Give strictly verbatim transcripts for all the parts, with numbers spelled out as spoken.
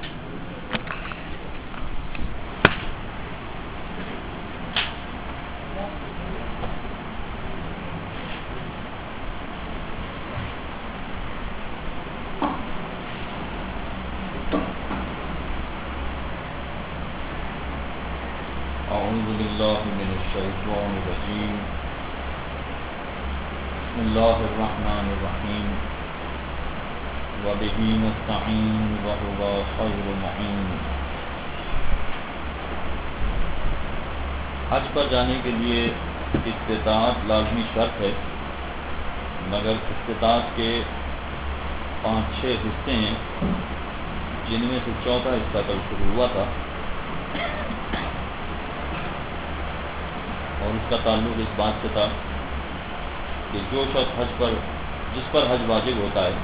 أعوذ بالله من الشيطان الرجيم بسم الله الرحمن الرحيم وبه نستعين وهو خير معين۔ حج پر جانے کے لیے استطاعت لازمی شرط ہے، مگر استطاعت کے پانچ چھ حصے ہیں جن میں سے چوتھا حصہ کل شروع ہوا تھا، اور اس کا تعلق اس بات سے تھا کہ جو شخص حج پر جس پر حج واجب ہوتا ہے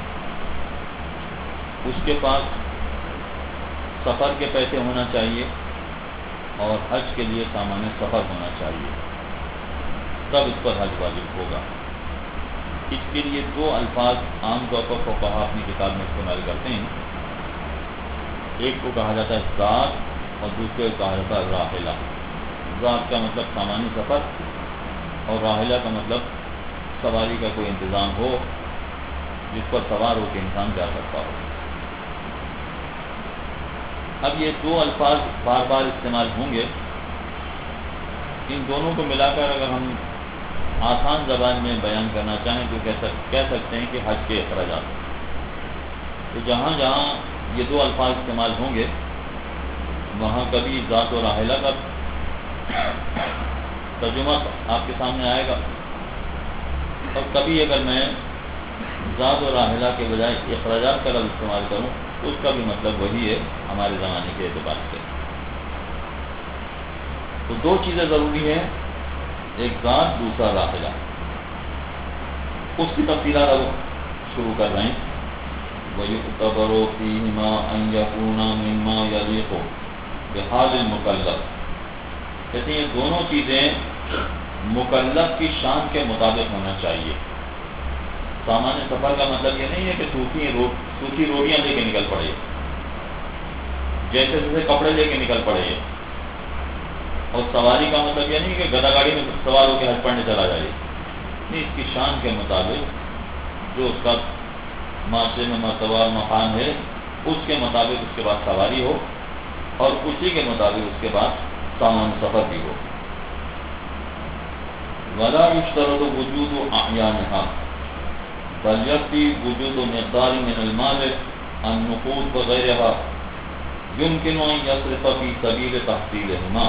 اس کے پاس سفر کے پیسے ہونا چاہیے اور حج کے لیے سامان سفر ہونا چاہیے، تب اس پر حج واجب ہوگا۔ اس کے لیے دو الفاظ عام طور پر فقہا اپنی کتاب میں استعمال کرتے ہیں، ایک کو کہا جاتا ہے ذات اور دوسرے کو کہا جاتا ہے راحلہ۔ ذات کا مطلب سامانی سفر اور راحلہ کا مطلب سواری کا کوئی انتظام ہو جس پر سوار ہو کے انسان جا سکتا ہو۔ اب یہ دو الفاظ بار بار استعمال ہوں گے، ان دونوں کو ملا کر اگر ہم آسان زبان میں بیان کرنا چاہیں تو کہہ سکتے ہیں کہ حج کے اخراجات۔ تو جہاں جہاں یہ دو الفاظ استعمال ہوں گے وہاں کبھی ذات و راحلہ کا ترجمہ آپ کے سامنے آئے گا، اور کبھی اگر میں ذات و راحلہ کے بجائے اخراجات کا لفظ استعمال کروں تو اس کا بھی مطلب وہی ہے ہمارے زمانے کے اعتبار سے۔ تو دو چیزیں ضروری ہیں، ایک ذات دوسرا راحلہ۔ اس کی تفصیلات اب شروع کر رہے ہیں۔ وَيُعْتَبَرُ فِيهِمَا أَنْ يَكُونَ مِمَّا يَلِيقُ بِحَالِ الْمُكَلَّفِ۔ کہتے ہیں یہ دونوں چیزیں مکلف کی شان کے مطابق ہونا چاہیے۔ سامان سفر کا مطلب یہ نہیں ہے کہ سوکھی رو سوکھی روٹیاں لے کے نکل پڑے، جیسے جیسے کپڑے لے کے نکل پڑے، اور سواری کا مطلب یہ نہیں کہ گدا گاڑی میں سوار ہو کے حج پڑھنے چلا جائے، نہیں، اس کی شان کے مطابق جو اس کا معاشرے میں مرتبہ مقام ہے اس کے مطابق اس کے بعد سواری ہو، اور اسی کے مطابق اس کے بعد سامان سفر بھی ہو۔ وَلَا يُشْتَرَطُ وُجُودُ أَعْيَانِهَا بَلْ يَكْفِي وُجُودُ مِقْدَارٍ مِنَ الْمَالِ النُّقُودِ وَغَيْرِهَا يُمْكِنُ أَنْ يَصْرِفَ فِي سَبِيلِ تَحْصِيلِهِمَا۔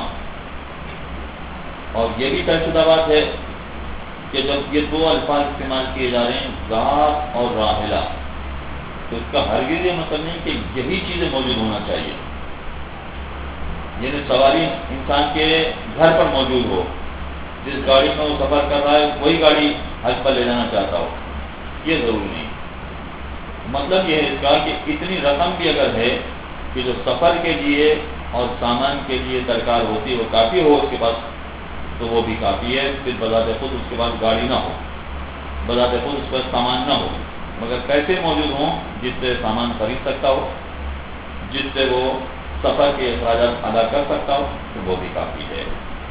اور یہ بھی طے شدہ بات ہے کہ جب یہ دو الفاظ استعمال کیے جا رہے ہیں ذات اور راحلہ، تو اس کا ہرگز یہ مطلب نہیں کہ یہی چیزیں موجود ہونا چاہیے، یعنی سواری انسان کے گھر پر موجود ہو، جس گاڑی میں وہ سفر کر رہا ہے وہی گاڑی حج پر لے جانا چاہتا ہو، یہ ضروری نہیں۔ مطلب یہ ہے اس کا کہ اتنی رقم بھی اگر ہے کہ جو سفر کے لیے اور سامان کے لیے درکار ہوتی ہے وہ کافی ہو اس کے پاس، تو وہ بھی کافی ہے، پھر بذات خود اس کے پاس گاڑی نہ ہو، بذات خود اس پر سامان نہ ہو، مگر پیسے موجود ہوں جس سے سامان خرید سکتا ہو، جس سے وہ سفر کے اخراجات ادا کر سکتا ہو، تو وہ بھی کافی ہے۔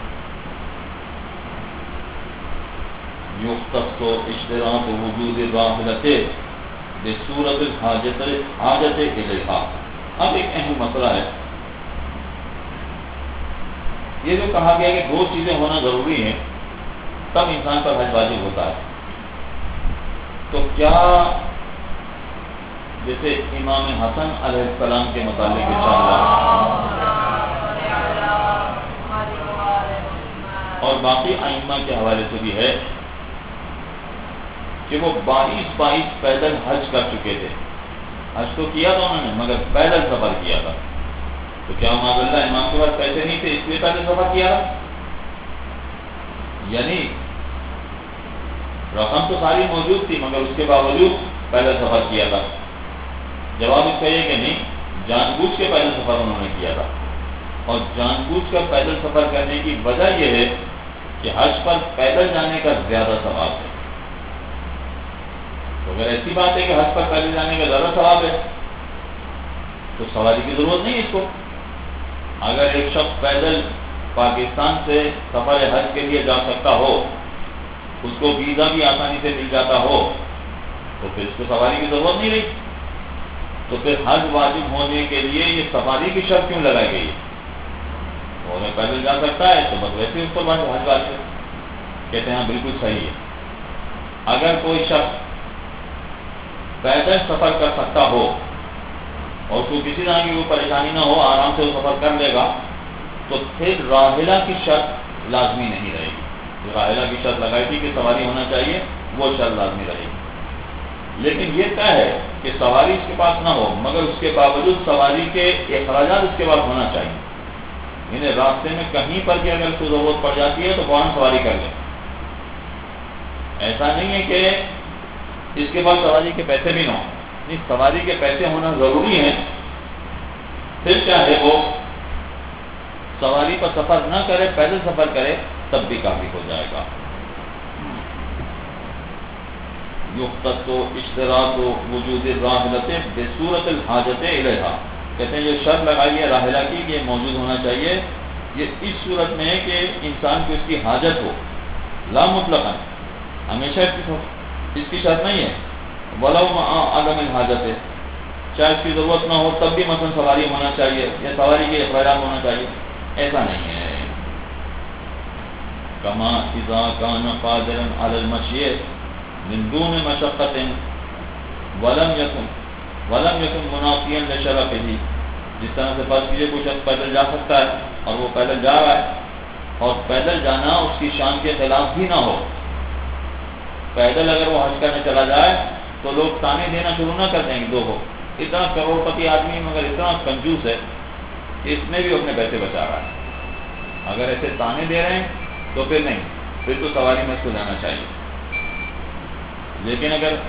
یختص اشتراط وجود الراحلۃ بصورت الحاجۃ حاجۃ الیہا۔ اب ایک اہم مسئلہ ہے، یہ جو کہا گیا کہ دو چیزیں ہونا ضروری ہیں تب انسان پر حج واجب ہوتا ہے، تو کیا جیسے امام حسن علیہ السلام کے متعلق اور باقی ائمہ کے حوالے سے بھی ہے کہ وہ بائیس بائیس پیدل حج کر چکے تھے، حج تو کیا تھا انہوں نے مگر پیدل سفر کیا تھا، تو کیا معاذ اللہ امام کے پاس پیسے نہیں تھے اس لیے پیدل سفر کیا تھا؟ یعنی رقم تو ساری موجود تھی مگر اس کے باوجود پیدل سفر کیا تھا؟ جواب اس کا یہ کہ نہیں، جان بوجھ کے پیدل سفر انہوں نے کیا تھا، اور جان بوجھ کر پیدل سفر کرنے کی وجہ یہ ہے کہ حج پر پیدل جانے کا زیادہ ثواب ہے۔ تو اگر ایسی بات ہے کہ حج پر پیدل جانے کا زیادہ ثواب ہے تو تو سواری کی ضرورت نہیں ہے اس کو. اگر ایک شخص پیدل پاکستان سے سفر حج کے لیے جا سکتا ہو، اس کو ویزا بھی آسانی سے مل جاتا ہو، تو پھر اس کو سواری کی ضرورت نہیں رہی. تو پھر حج واجب ہونے کے لیے یہ سواری کی شرط کیوں لگائی گئی ہے؟ وہ اگر پیدل جا سکتا ہے تو بس ویسے اس کو حج واجب. کہتے ہیں بالکل صحیح ہے. اگر کوئی شخص پیدل سفر کر سکتا ہو اور اس کو کسی طرح کی کوئی پریشانی نہ ہو، آرام سے وہ سفر کر لے گا، تو پھر راحلہ کی شرط لازمی نہیں رہے گی. جو راحلہ کی شرط لگائی تھی کہ سواری ہونا چاہیے، وہ شرط لازمی رہے گی. لیکن یہ طے ہے کہ سواری اس کے پاس نہ ہو، مگر اس کے باوجود سواری کے اخراجات اس کے پاس ہونا چاہیے. یعنی راستے میں کہیں پر بھی اگر اس کو ضرورت پڑ جاتی ہے تو فوراً سواری کر لے. ایسا نہیں ہے کہ اس کے پاس سواری کے پیسے بھی نہ ہوں. نہیں، سواری کے پیسے ہونا ضروری ہے. پھر چاہے وہ سواری پر سفر نہ کرے، پیدل سفر کرے، تب بھی کافی ہو جائے گا. یختص اشتراط وجود الراحلۃ بصورت الحاجۃ الیہا. کہتے ہیں یہ شرط لگائی ہے راحلہ کی کہ یہ موجود ہونا چاہیے، یہ اس صورت میں ہے کہ انسان کو اس کی حاجت ہو. لا مطلقاً، ہمیشہ اس کی اس کی شرط نہیں ہے. ولو مع عدم الحاجت، چاہے اس کی ضرورت نہ ہو تب بھی مثلا سواری ہونا چاہیے یا سواری کے اخراجات ہونا چاہیے، ایسا نہیں ہے. کما اذا کان قادرا علی المشی من دون مشقت ولم یکن ولم یکن منافیا لشرفہ. جس طرح سے فرض کیجیے کوئی شخص پیدل جا سکتا ہے اور وہ پیدل جا رہا ہے، اور پیدل جانا اس کی شان کے خلاف بھی نہ ہو. پیدل اگر وہ حج کرنے چلا جائے تو لوگ تانے دینا شروع نہ کر دیں گے. دو اتنا کروڑ پتی آدمی مگر اتنا کنجوس ہے کہ اس میں بھی اپنے پیسے بچا رہا ہے. اگر ایسے تانے دے رہے ہیں تو پھر نہیں، پھر تو سواری میں اس کو جانا چاہیے. لیکن اگر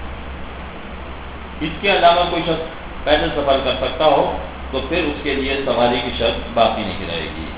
اس کے علاوہ کوئی شخص پیدل سفر کر سکتا ہو تو پھر اس کے لیے سواری کی شرط باقی نہیں رہے گی.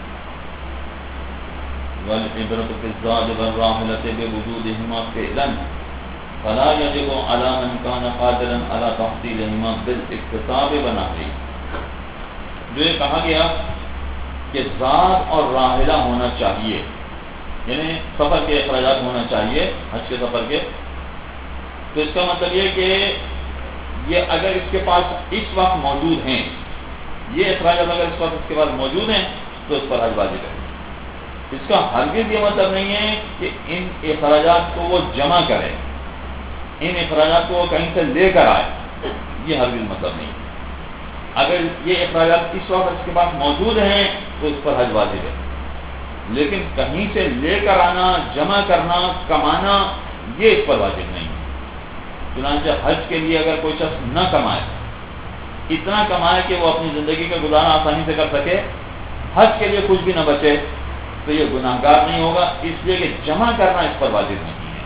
والعبرۃ بالزاد والراحلۃ بوجودهما فعلا فلا يجب على من كان قادرا على تحصيلهما بالاكتساب ونحوه. جو یہ کہا گیا کہ زاد اور راحلہ ہونا چاہیے، یعنی سفر کے اخراجات ہونا چاہیے حج کے سفر کے، تو اس کا مطلب یہ کہ یہ اگر اس کے پاس اس وقت موجود ہیں، یہ اخراجات اگر اس وقت اس کے پاس موجود ہیں تو اس پر حج واجب ہے. اس کا ہرگز یہ مطلب نہیں ہے کہ ان اخراجات کو وہ جمع کرے، ان اخراجات کو وہ کہیں سے لے کر آئے، یہ ہرگز مطلب نہیں ہے. اگر یہ اخراجات اس وقت اس کے پاس موجود ہیں تو اس پر حج واجب ہے. لیکن کہیں سے لے کر آنا، جمع کرنا، کمانا، یہ اس پر واجب نہیں ہے. چنانچہ حج کے لیے اگر کوئی شخص نہ کمائے، اتنا کمائے کہ وہ اپنی زندگی کا گزارا آسانی سے کر سکے، حج کے لیے کچھ بھی نہ بچے، تو یہ گناہ گار نہیں ہوگا، اس لیے کہ جمع کرنا اس پر واجب نہیں ہے.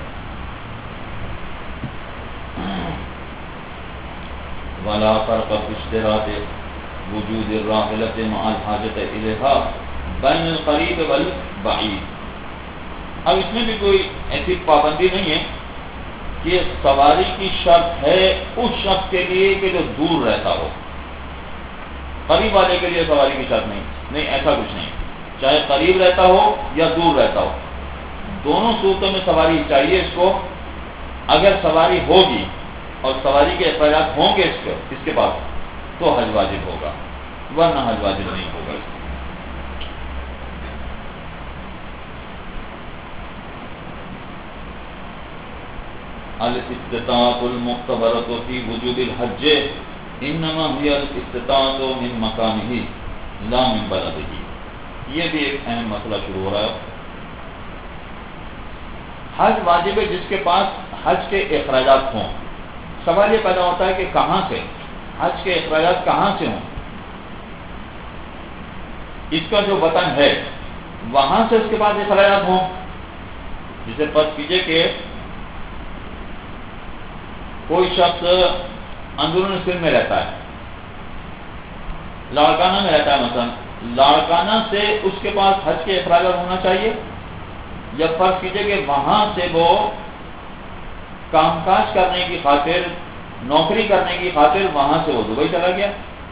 ولا فرق في اشتراط وجود الراحلۃ مع الحاجۃ الیہا بین القریب والبعید. اب اس میں بھی کوئی ایسی پابندی نہیں ہے کہ سواری کی شرط ہے اس شخص کے لیے کہ جو دور رہتا ہو، قریب والے کے لیے سواری کی شرط نہیں. نہیں، ایسا کچھ نہیں. چاہے قریب رہتا ہو یا دور رہتا ہو، دونوں صورتوں میں سواری چاہیے اس کو. اگر سواری ہوگی اور سواری کے اخراجات ہوں گے اس کے اس کے پاس تو حج واجب ہوگا، ورنہ حج واجب نہیں ہوگا. الاستطاعت المعتبرۃ فی وجوب الحج انما هي الاستطاعت من مکانہ لا من بلدہ. یہ بھی ایک اہم مسئلہ شروع ہو رہا ہے. حج واجب ہے جس کے پاس حج کے اخراجات ہوں. سوال یہ پیدا ہوتا ہے کہ کہاں سے حج کے اخراجات کہاں سے ہوں. اس کا جو وطن ہے وہاں سے اس کے پاس اخراجات ہوں. جسے فرض کیجئے کہ کوئی شخص اندرون سندھ میں رہتا ہے، لاڑکانہ میں رہتا ہے، مثلا لاڑکانہ سے اس کے پاس حج کے اخراجات ہونا چاہیے، یا فرض کیجئے کہ وہاں سے وہ کام کاج کرنے کی خاطر، نوکری کرنے کی خاطر وہاں سے وہ دبئی چلا گیا،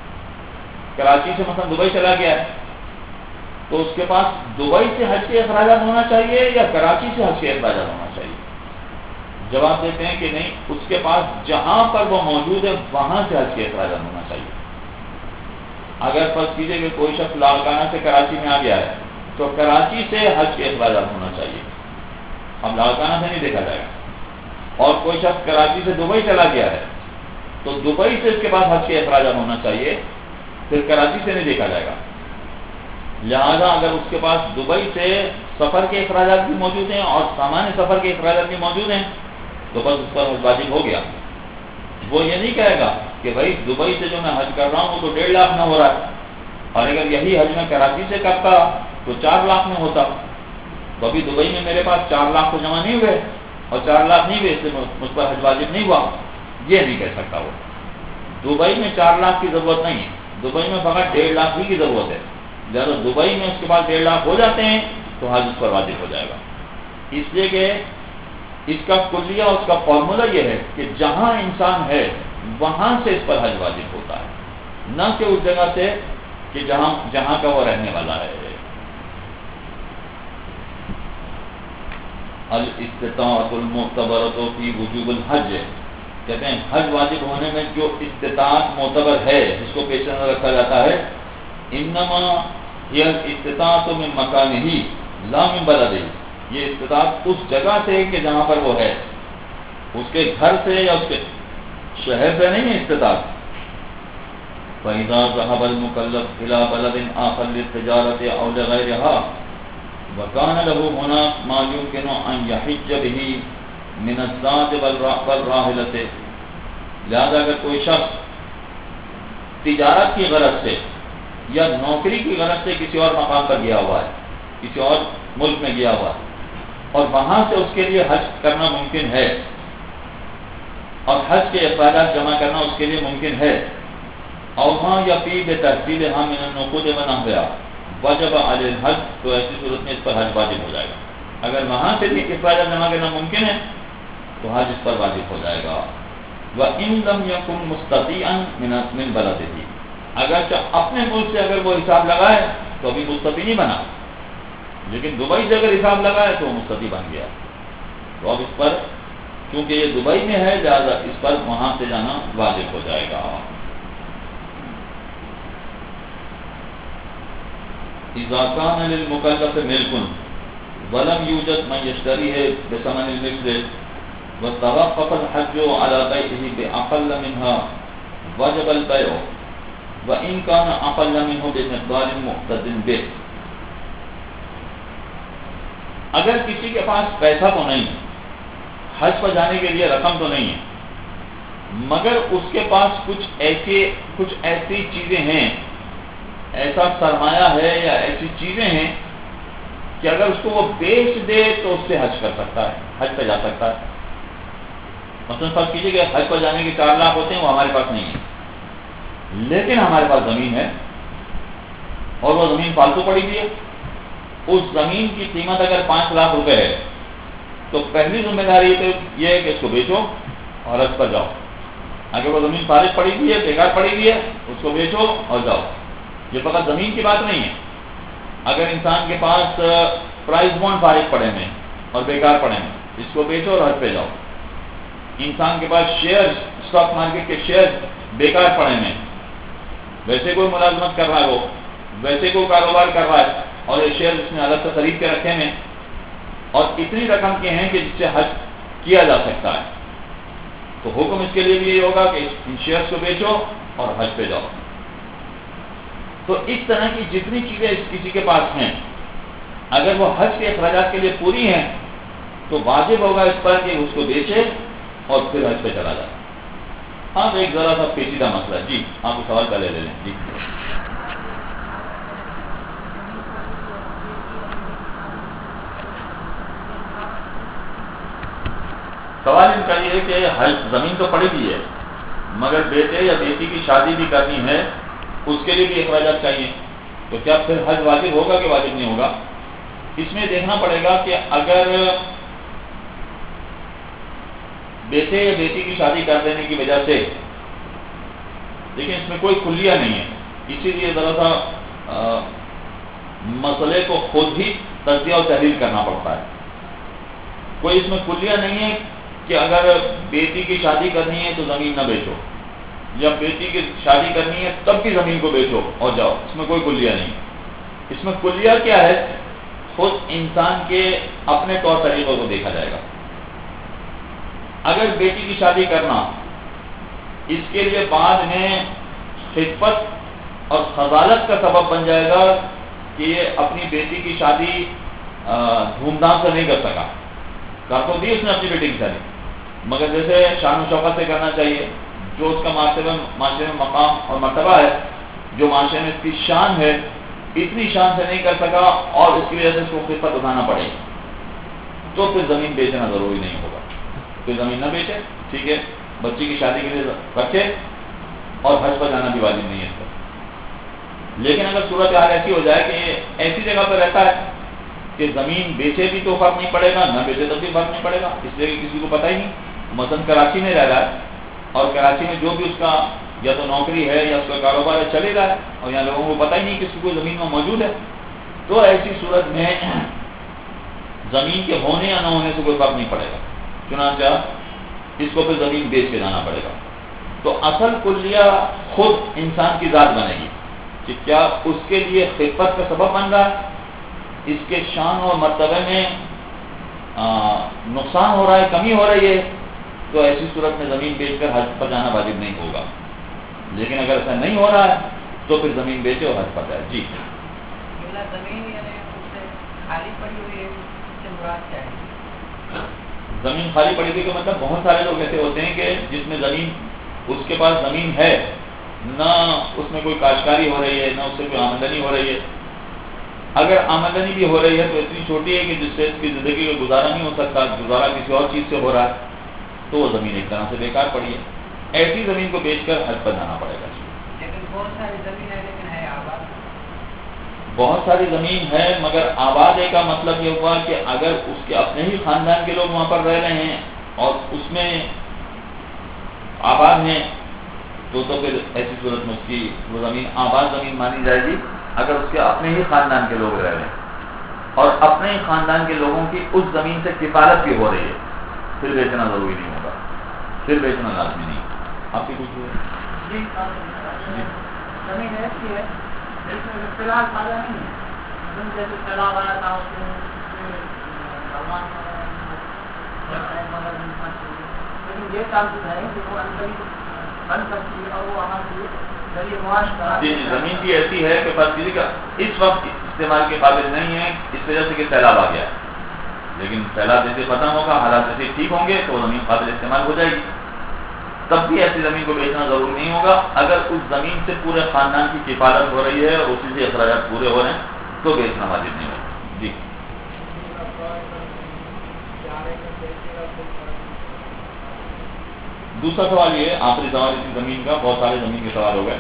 کراچی سے مثلا دبئی چلا گیا ہے، تو اس کے پاس دبئی سے حج کے اخراجات ہونا چاہیے یا کراچی سے حج کے اخراجات ہونا چاہیے؟ جواب دیتے ہیں کہ نہیں، اس کے پاس جہاں پر وہ موجود ہے وہاں سے حج کے اخراجات ہونا چاہیے۔ اگر فرض کیجئے کہ کوئی شخص لاڑکانہ سے کراچی میں آ گیا ہے تو کراچی سے حج کے اخراجات ہونا چاہیے، اب لاڑکانہ سے نہیں دیکھا جائے گا۔ اور کوئی شخص کراچی سے دبئی چلا گیا ہے تو دبئی سے اس کے پاس حج کے اخراجات ہونا چاہیے، پھر کراچی سے نہیں دیکھا جائے گا۔ لہذا اگر اس کے پاس دبئی سے سفر کے اخراجات بھی موجود ہیں اور سامان سفر کے اخراجات بھی موجود ہیں تو بس اس پر حج واجب ہو گیا۔ وہ یہ نہیں کہے گا کہ بھائی دبئی سے جو میں حج کر رہا ہوں وہ تو ڈیڑھ لاکھ میں ہو رہا ہے، اور اگر یہی حج میں کراچی سے کرتا تو چار لاکھ میں ہوتا، تو ابھی دبئی میں میرے پاس چار لاکھ تو جمع نہیں ہوئے اور چار لاکھ نہیں ہوئے، اس سے مجھ پر حج واجب نہیں ہوا، یہ نہیں کہہ سکتا وہ۔ دبئی میں چار لاکھ کی ضرورت نہیں ہے، دبئی میں فقط ڈیڑھ لاکھ ہی کی ضرورت ہے، لہٰذا دبئی میں اس کے بعد ڈیڑھ لاکھ ہو جاتے ہیں تو حج اس پر واجب ہو جائے گا۔ اس لیے کہ اس کا کلیہ، اس کا فارمولہ یہ ہے کہ جہاں انسان ہے وہاں سے اس پر حج واجب ہوتا ہے، نہ کہ اس جگہ سے کہ جہاں جہاں کا وہ رہنے والا ہے۔ الاستطاعت المعتبرۃ فی وجوب الحج، کہتے ہیں حج واجب ہونے میں جو استطاعت معتبر ہے جس کو پیش نظر رکھا جاتا ہے، انما هي الاستطاعت من مکانہ لا من بلدہ، یہ استطاعت اس جگہ سے کہ جہاں پر وہ ہے، اس کے گھر سے یا اس کے شہر سے نہیں ہے استطاعت۔ فَإِذَا ذَهَبَ الْمُكَلَّفُ إِلَى بَلَدٍ آخَرَ لِلتِّجَارَةِ أَوْ لِغَيْرِهَا وَكَانَ لَهُ هُنَاكَ مَا يُمْكِنُ أَنْ يَحِجَّ بِهِ مِنَ الزَّادِ وَالرَّاحِلَةِ، لہذا اگر کوئی شخص تجارت کی غرض سے یا نوکری کی غرض سے کسی اور مقام پر گیا ہوا ہے، کسی اور ملک میں گیا ہوا ہے، اور وہاں سے اس کے لیے حج کرنا ممکن ہے اور حج کے اخراجات جمع کرنا اس کے لیے ممکن ہے، اور وہاں یا پی بے تحصیل ہاں من النقود بنا گیا وجب علی الحج، تو ایسی صورت میں اس پر حج واجب ہو جائے گا۔ اگر وہاں سے بھی اخراجات جمع کرنا ممکن ہے تو حج اس پر واجب ہو جائے گا۔ وَإِن لَمْ يَكُنْ مُسْتَطِيعًا مِنْ بَلَدِهِ، اگرچہ اپنے ملک سے اگر وہ حساب لگائے تو ابھی مستطیع نہیں بنا، لیکن دبئی سے اگر حساب لگائے تو وہ مستطیع بن گیا، تو اب اس پر کیونکہ یہ دبئی میں ہے لہذا اس پر وہاں سے جانا واجب ہو جائے گا۔ اذا كان للمكلف ملك ولم يوجد من يشتريه بثمن المثل وتوقف الحج على بيعه بأقل منها وجب البيع وإن كان أقل منه بمقدار مقتد به، اگر کسی کے پاس پیسہ تو نہیں، حج پر جانے کے لیے رقم تو نہیں ہے، مگر اس کے پاس کچھ ایسے کچھ ایسی چیزیں ہیں، ایسا سرمایہ ہے یا ایسی چیزیں ہیں کہ اگر اس کو وہ بیچ دے تو اس سے حج کر سکتا ہے، حج پہ جا سکتا ہے۔ مثلا فرض کیجیے کہ حج پر جانے کے چار لاکھ ہوتے ہیں، وہ ہمارے پاس نہیں ہے، لیکن ہمارے پاس زمین ہے اور وہ زمین فالتو پڑی ہوئی ہے، اس زمین کی قیمت اگر پانچ لاکھ روپے ہے تو پہلی ذمہ داری یہ ہے کہ اس کو بیچو اور حج پر جاؤ۔ اگر وہ زمین فارغ پڑی ہوئی ہے، بیکار پڑی ہوئی ہے، اس کو بیچو اور جاؤ۔ یہ فقط زمین کی بات نہیں ہے، اگر انسان کے پاس پرائز بانڈ فارغ پڑے ہیں اور بیکار پڑے ہیں، اس کو بیچو اور حج پہ جاؤ۔ انسان کے پاس شیئر، اسٹاک مارکیٹ کے شیئر بیکار پڑے ہیں، ویسے کوئی ملازمت کر رہا ہے، وہ ویسے کوئی کاروبار کر رہا ہے اور یہ شیئر اس نے الگ سے خرید کے رکھے ہیں اور اتنی رقم کے ہیں کہ جس سے حج کیا جا سکتا ہے، تو حکم اس کے لیے بھی یہ ہوگا کہ ان شیئرز کو بیچو اور حج پہ جاؤ۔ تو اس طرح کی جتنی چیزیں اس کسی کے پاس ہیں، اگر وہ حج کے اخراجات کے لیے پوری ہیں تو واجب ہوگا اس پر کہ اس کو بیچے اور پھر حج پہ چلا جائے۔ اب ایک ذرا سا پیچیدہ مسئلہ، جی آپ کو سوال پہلے لے لیں۔ جی سوال ان کا یہ ہے کہ حج زمین تو پڑی ہوئی ہے مگر بیٹے یا بیٹی کی شادی بھی کرنی ہے، اس کے لیے بھی اخراجات چاہیے، تو کیا پھر حج واجب ہوگا کہ واجب نہیں ہوگا؟ اس میں دیکھنا پڑے گا کہ اگر بیٹے یا بیٹی کی شادی کر دینے کی وجہ سے، لیکن اس میں کوئی کلیہ نہیں ہے، اسی لیے ذرا سا مسئلے کو خود ہی تجزیہ اور تحلیل کرنا پڑتا ہے. کوئی اس میں کلیہ نہیں ہے کہ اگر بیٹی کی شادی کرنی ہے تو زمین نہ بیچو، یا بیٹی کی شادی کرنی ہے تب بھی زمین کو بیچو اور جاؤ. اس میں کوئی کلیہ نہیں. اس میں کلیہ کیا ہے؟ خود انسان کے اپنے طور طریقوں کو دیکھا جائے گا. اگر بیٹی کی شادی کرنا اس کے لیے بعد میں خفت اور خزالت کا سبب بن جائے گا کہ یہ اپنی بیٹی کی شادی دھوم دھام سے نہیں کر سکا، کر تو دی اس نے اپنی بیٹی کی شادی، مگر جیسے شان و شوکت سے کرنا چاہیے، جو اس کا معاشرے میں معاشرے میں مقام اور مرتبہ ہے، جو معاشرے میں اس کی شان ہے، اتنی شان سے نہیں کر سکا اور اس کی وجہ سے اس کو خفت اٹھانا پڑے گی، تو پھر زمین بیچنا ضروری نہیں ہوگا. پھر زمین نہ بیچے، ٹھیک ہے، بچی کی شادی کے لیے رکھے اور حج پر جانا بھی واجب نہیں ہے اس پر. لیکن اگر صورت حال ایسی ہو جائے کہ یہ ایسی جگہ پہ رہتا ہے کہ زمین بیچے بھی تو فرق نہیں پڑے گا، نہ بیچے تب بھی فرق نہیں پڑے گا، اس لیے کہ کسی کو پتہ ہی نہیں. مثلا کراچی میں رہ رہا ہے اور کراچی میں جو بھی اس کا یا تو نوکری ہے یا اس کا کاروبار ہے چلے رہا ہے، اور یہاں لوگوں کو پتہ ہی نہیں کہ اس کی کوئی زمین میں موجود ہے، تو ایسی صورت میں زمین کے ہونے یا نہ ہونے سے کوئی فرق نہیں پڑے گا. چنانچہ اس کو پھر زمین بیچ کے جانا پڑے گا. تو اصل کلیہ خود انسان کی ذات بنے گی کہ کیا اس کے لیے خفت کا سبب بن رہا ہے، اس کے شان اور مرتبے میں نقصان ہو رہا ہے، کمی ہو رہی ہے، تو ایسی صورت میں زمین بیچ کر حج پر جانا واجب نہیں ہوگا. لیکن اگر ایسا نہیں ہو رہا ہے تو پھر زمین بیچے اور حج پر جائے. جی زمین خالی پڑی ہوئی کا مطلب بہت سارے لوگ ایسے ہوتے ہیں کہ جس میں زمین اس کے پاس زمین ہے، نہ اس میں کوئی کاشتکاری ہو رہی ہے، نہ اس سے کوئی آمدنی ہو رہی ہے. اگر آمدنی بھی ہو رہی ہے تو اتنی چھوٹی ہے کہ جس سے اس کی زندگی کا گزارا نہیں ہو سکتا، گزارا کسی اور چیز سے ہو رہا ہے، تو وہ زمین ایک طرح سے بیکار پڑی ہے. ایسی زمین کو بیچ کر حج پر جانا پڑے گا. لیکن بہت ساری زمین ہے لیکن ہے آباد. بہت ساری زمین ہے مگر آباد کا مطلب یہ ہوا کہ اگر اس کے اپنے ہی خاندان کے لوگ وہاں پر رہ رہے ہیں اور اس میں آباد ہیں تو تو پھر ایسی صورت میں اس کی وہ زمین آباد زمین مانی جائے گی اگر اس کے اپنے ہی خاندان کے لوگ رہ رہے ہیں اور اپنے ہی خاندان کے لوگوں کی اس زمین سے کفالت بھی ہو رہی ہے، پھر بیچنا ضروری نہیں ہوگا، پھر بیچنا لازمی نہیں. آپ کی کچھ جی زمین ایسی ہے اس میں فی الحال فائدہ نہیں ہے، جیسے سیلاب آیا تھا اس میں لیکن یہ چانسز ہے کہ وہ اندر بن سکتی ہے اور وہ ہمارے ذریعے معاش کرا. جی جی زمین بھی ایسی ہے کہ فرض کسی کا اس وقت استعمال کے قابل نہیں ہے اس وجہ سے کہ سیلاب آ گیا ہے، لیکن سیلاب جیسے ختم ہوگا، حالات جیسے ٹھیک ہوں گے تو زمین قابل استعمال ہو جائے گی. تب بھی ایسی زمین کو بیچنا ضروری نہیں ہوگا. اگر اس زمین سے پورے خاندان کی کفالت ہو رہی ہے اور اسی سے اخراجات پورے ہو رہے ہیں تو بیچنا واجب نہیں ہوگا. جی دوسرا سوال یہ آخری سوال اسی زمین کا، بہت سارے زمین کے سوال ہو گئے.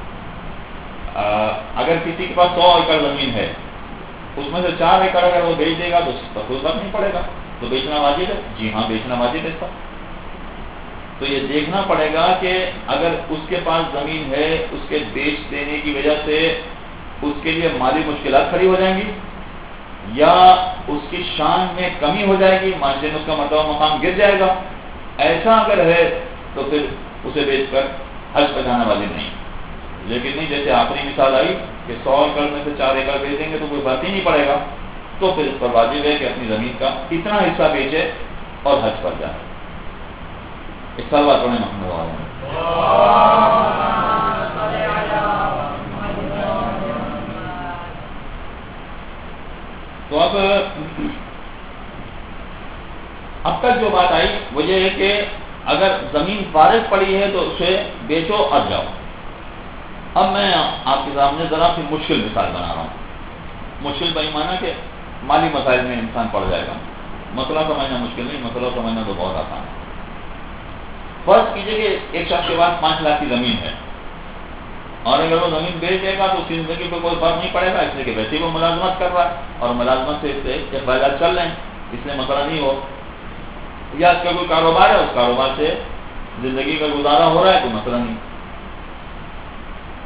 اگر کسی کے پاس سو ایکڑ زمین ہے اس میں سے چار ایکڑ اگر وہ بیچ دے گا تو اس پر کوئی فرق نہیں پڑے گا، تو بیچنا واجب ہے. جی ہاں بیچنا واجب ہے اس پر. تو یہ دیکھنا پڑے گا کہ اگر اس کے پاس زمین ہے اس کے بیچ دینے کی وجہ سے اس کے لیے مالی مشکلات کھڑی ہو جائیں گی یا اس کی شان میں کمی ہو جائے گی، معاشرے میں اس کا مرتبہ مقام گر جائے گا. ایسا اگر ہے تو پھر اسے بیچ کر حج پر جانا واجب نہیں. لیکن نہیں جیسے آخری مثال آئی کہ سو ایکڑ میں سے چار ایکڑ بیچ دیں گے تو کوئی فرق ہی نہیں پڑے گا، تو پھر اس پر واجب ہے کہ اپنی زمین کا اتنا حصہ بیچے اور حج پر جائے. ایک سال بات پڑھیں محمد والے تو اب اب تک جو بات آئی وہ یہ ہے کہ اگر زمین فارغ پڑی ہے تو اسے بیچو اور جاؤ. اب میں آپ کے سامنے ذرا سی مشکل مثال بنا رہا ہوں. مشکل بےمعنی کہ مالی مسائل میں انسان پڑ جائے گا. مسئلہ سمجھنا مشکل نہیں، مسئلہ سمجھنا تو بہت آسان ہے. فرض کیجئے کہ ایک شخص کے پاس پانچ لاکھ کی زمین ہے اور اگر وہ زمین بیچ دے گا تو اس کی زندگی پہ کوئی فرق نہیں پڑے گا، اس لیے کہ ویسے ہی وہ ملازمت کر رہا ہے اور ملازمت سے اس سے اخراجات چل رہے ہیں، اس لیے مسئلہ نہیں ہو. یا اس کا کوئی کاروبار ہے، اس کاروبار سے زندگی کا گزارا ہو رہا ہے، کوئی مسئلہ نہیں.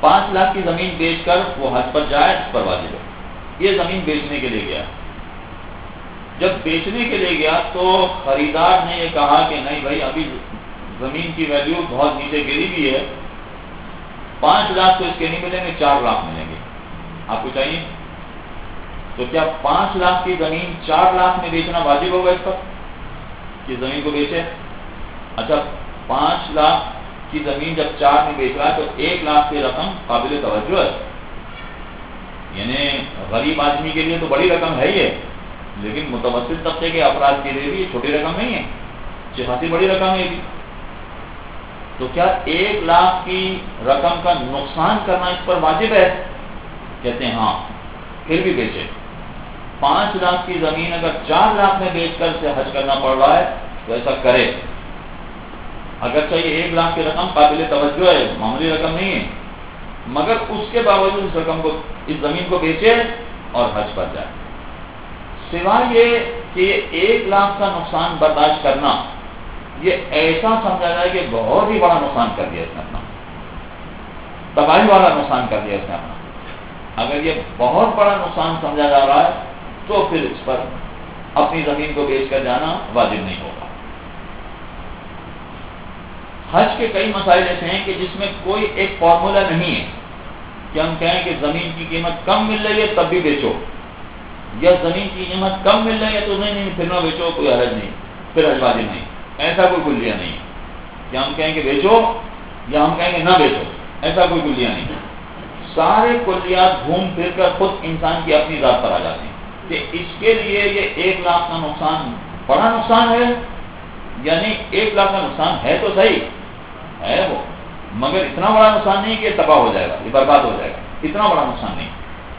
پانچ لاکھ کی زمین بیچ کر وہ حج پر جائے، اس پر واجب ہے۔ یہ زمین بیچنے کے لیے گیا، جب بیچنے کے لیے گیا تو خریدار نے یہ کہا کہ نہیں بھائی ابھی زمین کی ویلیو بہت نیچے گری ہوئی ہے، پانچ لاکھ تو اس کے نہیں ملیں گے، چار لاکھ ملیں گے، آپ کو چاہیے؟ تو کیا پانچ لاکھ کی زمین چار لاکھ میں بیچنا واجب ہوگا اس پر کہ زمین کو بیچے؟ اچھا پانچ لاکھ کی زمین جب چار میں بیچ رہا ہے تو ایک لاکھ کی رقم قابل توجہ ہے، یعنی غریب آدمی کے لیے تو بڑی رقم ہے ہی ہے، لیکن متوسط طبقے کے افراد کے لیے بھی یہ چھوٹی رقم نہیں ہے، یہ خاصی بڑی رقم ہے بھی۔ تو کیا ایک لاکھ کی رقم کا نقصان کرنا اس پر واجب ہے؟ کہتے ہیں ہاں، پھر بھی بیچے۔ پانچ لاکھ کی زمین اگر چار لاکھ میں بیچ کر سے حج کرنا پڑ رہا ہے تو ایسا کرے، اگرچہ یہ ایک لاکھ کی رقم قابل توجہ ہے، معمولی رقم نہیں ہے، مگر اس کے باوجود اس رقم کو، اس زمین کو بیچے اور حج پر جائے۔ سوائے یہ کہ یہ ایک لاکھ کا نقصان برداشت کرنا، یہ ایسا سمجھا جائے کہ بہت ہی بڑا نقصان کر دیا اس نے اپنا، تباہی والا نقصان کر دیا اس نے اپنا، اگر یہ بہت بڑا نقصان سمجھا جا رہا ہے تو پھر اس پر اپنی زمین کو بیچ کر جانا واجب نہیں ہوگا۔ حج کے کئی مسائل ایسے ہیں کہ جس میں کوئی ایک فارمولا نہیں ہے کہ ہم کہیں کہ زمین کی قیمت کم مل رہی ہے تب بھی بیچو، یا زمین کی قیمت کم مل رہی ہے تو نہیں نہیں پھر نہ بیچو، کوئی حرج نہیں، پھر حج واجب نہیں، ایسا کوئی کلیہ نہیں ہے کہ ہم کہیں کہ بیچو یا ہم کہیں کہ نہ بیچو، ایسا کوئی کلیہ نہیں۔ سارے کلیات گھوم پھر کر خود انسان کی اپنی ذات پر آ جاتے ہیں کہ اس کے لیے یہ ایک لاکھ کا نقصان بڑا نقصان ہے، یعنی ایک لاکھ کا نقصان ہے تو صحیح ہے وہ، مگر اتنا بڑا نقصان نہیں کہ تباہ ہو جائے گا، یہ برباد ہو جائے گا، اتنا بڑا نقصان نہیں۔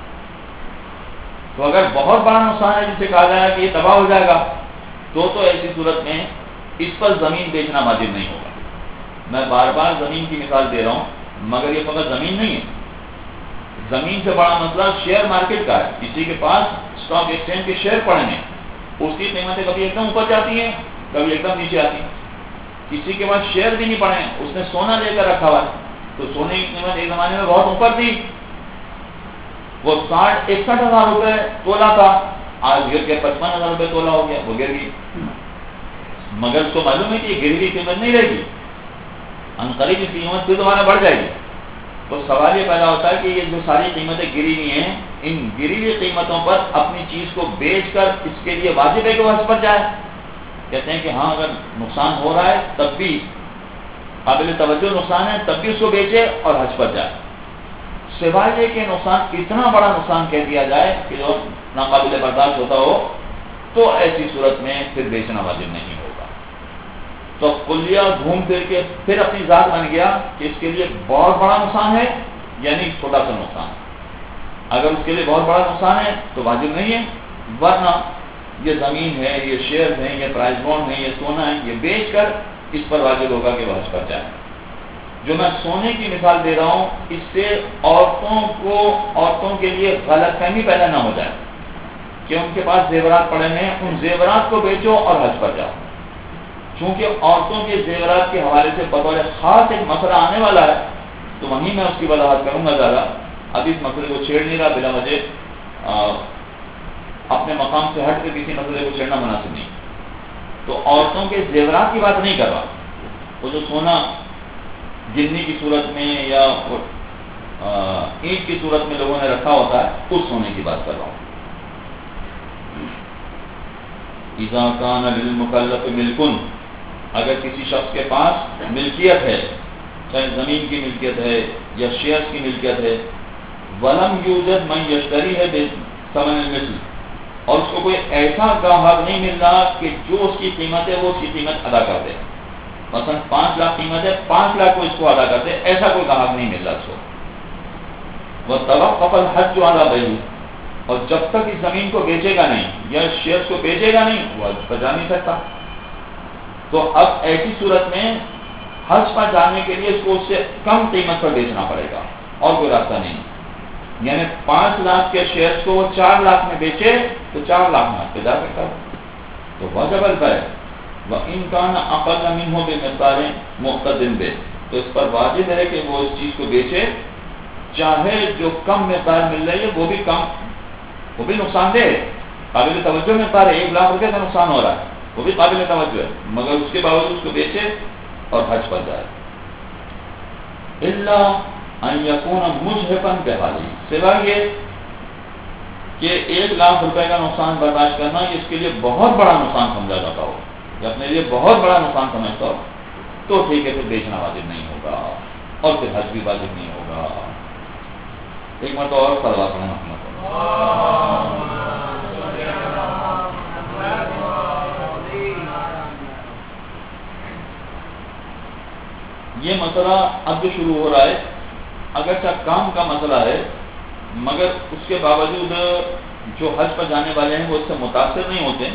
تو اگر بہت بڑا نقصان ہے جسے کہا جائے کہ یہ تباہ ہو جائے گا تو تو ایسی صورت میں اس پر زمین بیچنا واجب نہیں ہوگا۔ میں بار بار زمین کی مثال دے رہا ہوں، مگر یہ فقط زمین نہیں ہے، زمین سے بڑا مسئلہ شیئر مارکیٹ کا ہے۔ کسی کے پاس اسٹاک ایکسچینج کے شیئر پڑے ہیں، اس کی قیمتیں کبھی ایک دم اوپر جاتی ہیں، کبھی ایک دم نیچے آتی ہیں۔ کسی کے پاس شیئر بھی نہیں پڑے ہیں، اس نے سونا لے کر رکھا ہوا ہے، تو سونے کی قیمت ایک زمانے میں بہت اوپر تھی، وہ ساٹھ اکسٹھ ہزار روپے تولا تھا، آج گر کے پچپن ہزار روپے تولا ہو گیا، وہ گر گئی، مگر اس کو معلوم ہے کہ یہ گری ہوئی قیمت نہیں رہے گی، عنقریب اس کی قیمت پھر دوبارہ بڑھ جائے گی۔ تو سوال یہ پیدا ہوتا ہے کہ یہ جو ساری قیمتیں گری ہوئی ہیں، ان گری ہوئی قیمتوں پر اپنی چیز کو بیچ کر اس کے لیے واجب ہے کہ وہ حج پر جائے؟ کہتے ہیں کہ ہاں، اگر نقصان ہو رہا ہے تب بھی، قابل توجہ نقصان ہے تب بھی اس کو بیچے اور حج پر جائے، سوائے یہ کہ نقصان اتنا بڑا نقصان کہہ دیا جائے کہ جو ناقابل برداشت ہوتا ہو، تو ایسی صورت میں پھر بیچنا واجب نہیں ہوگا۔ تو کلیہ گھوم پھر کے پھر اپنی ذات بن گیا کہ اس کے لیے بہت بڑا نقصان ہے یعنی چھوٹا سا نقصان ہے، اگر اس کے لیے بہت بڑا نقصان ہے تو واجب نہیں ہے، ورنہ یہ زمین ہے، یہ شیئر ہیں، یہ پرائز بانڈ ہیں، یہ سونا ہے، یہ بیچ کر اس پر واجب ہوگا کہ وہ حج پر جائے۔ جو میں سونے کی مثال دے رہا ہوں، اس سے عورتوں کو، عورتوں کے لیے غلط فہمی پیدا نہ ہو جائے کہ ان کے پاس زیورات پڑے ہیں، ان زیورات کو بیچو اور حج پر جاؤ، چونکہ عورتوں کے زیورات کے حوالے سے بطور خاص ایک مسئلہ آنے والا ہے، تو وہیں میں اس کی وضاحت کروں گا زیادہ، ابھی اس مسئلے کو چھیڑ نہیں رہا، بلا وجہ اپنے مقام سے ہٹ کے کسی مسئلے کو چھیڑنا مناسب نہیں۔ تو عورتوں کے زیورات کی بات نہیں کر رہا، وہ جو سونا گنی کی صورت میں یا اینٹ کی صورت میں لوگوں نے رکھا ہوتا ہے، اس سونے کی بات کر رہا ہوں۔ اذا کان للمکلف ملکن، اگر کسی شخص کے پاس ملکیت ہے، چاہے زمین کی ملکیت ہے یا شیئرز کی ملکیت ہے، ولم یوجد من یشتری ہے بثمن المثل، اور اس کو کوئی ایسا گاہک نہیں مل رہا کہ جو اس کی قیمت ہے وہ اس کی قیمت ادا کر دے، مثلا پانچ لاکھ قیمت ہے، پانچ لاکھ کو اس کو ادا کر دے، ایسا کوئی گاہک نہیں مل رہا اس کو۔ وَتَوَقَّفَ الْحَجُّ عَلَى بَيْعِهِ، اور جب تک اس زمین کو بیچے گا نہیں یا شیئرز کو بیچے گا نہیں، وہ حج پر جا نہیں سکتا۔ تو اب ایسی صورت میں حج پر جانے کے لیے اس کو اس سے کم قیمت پر بیچنا پڑے گا، اور کوئی راستہ نہیں، یعنی پانچ لاکھ کے شیئرز کو وہ چار لاکھ میں بیچے تو چار لاکھ میں حج پہ جا سکتا ہے۔ تو وجب البیع وَإِنْ كَانَ أَقَلَّ مِنْهُ بِمِقْدَارٍ مُقْتَدٍ بِهِ، تو اس پر واجب ہے کہ وہ اس چیز کو بیچے چاہے جو کم مقدار مل رہی ہے وہ بھی کم، وہ بھی نقصان دہ ہے، قابل توجہ مقدار ہے، ایک لاکھ روپے کا نقصان ہو رہا ہے، وہ بھی قابل توجہ ہے، مگر اس کے باوجود اس کو بیچے اور حج پر جائے۔ الا ان یکون مجحفا بحالی، سوائے یہ کہ ایک لاکھ روپے کا نقصان برداشت کرنا یہ اس کے لیے بہت بڑا نقصان سمجھا جاتا ہو، یا اپنے لیے بہت بڑا نقصان سمجھتا ہو، تو ٹھیک ہے، پھر بیچنا واجب نہیں ہوگا اور پھر حج بھی واجب نہیں ہوگا۔ ایک مرتبہ اور صلوات پڑھیں محمد۔ یہ مسئلہ اب جو شروع ہو رہا ہے، اگرچہ کام کا مسئلہ ہے، مگر اس کے باوجود جو حج پر جانے والے ہیں وہ اس سے متاثر نہیں ہوتے،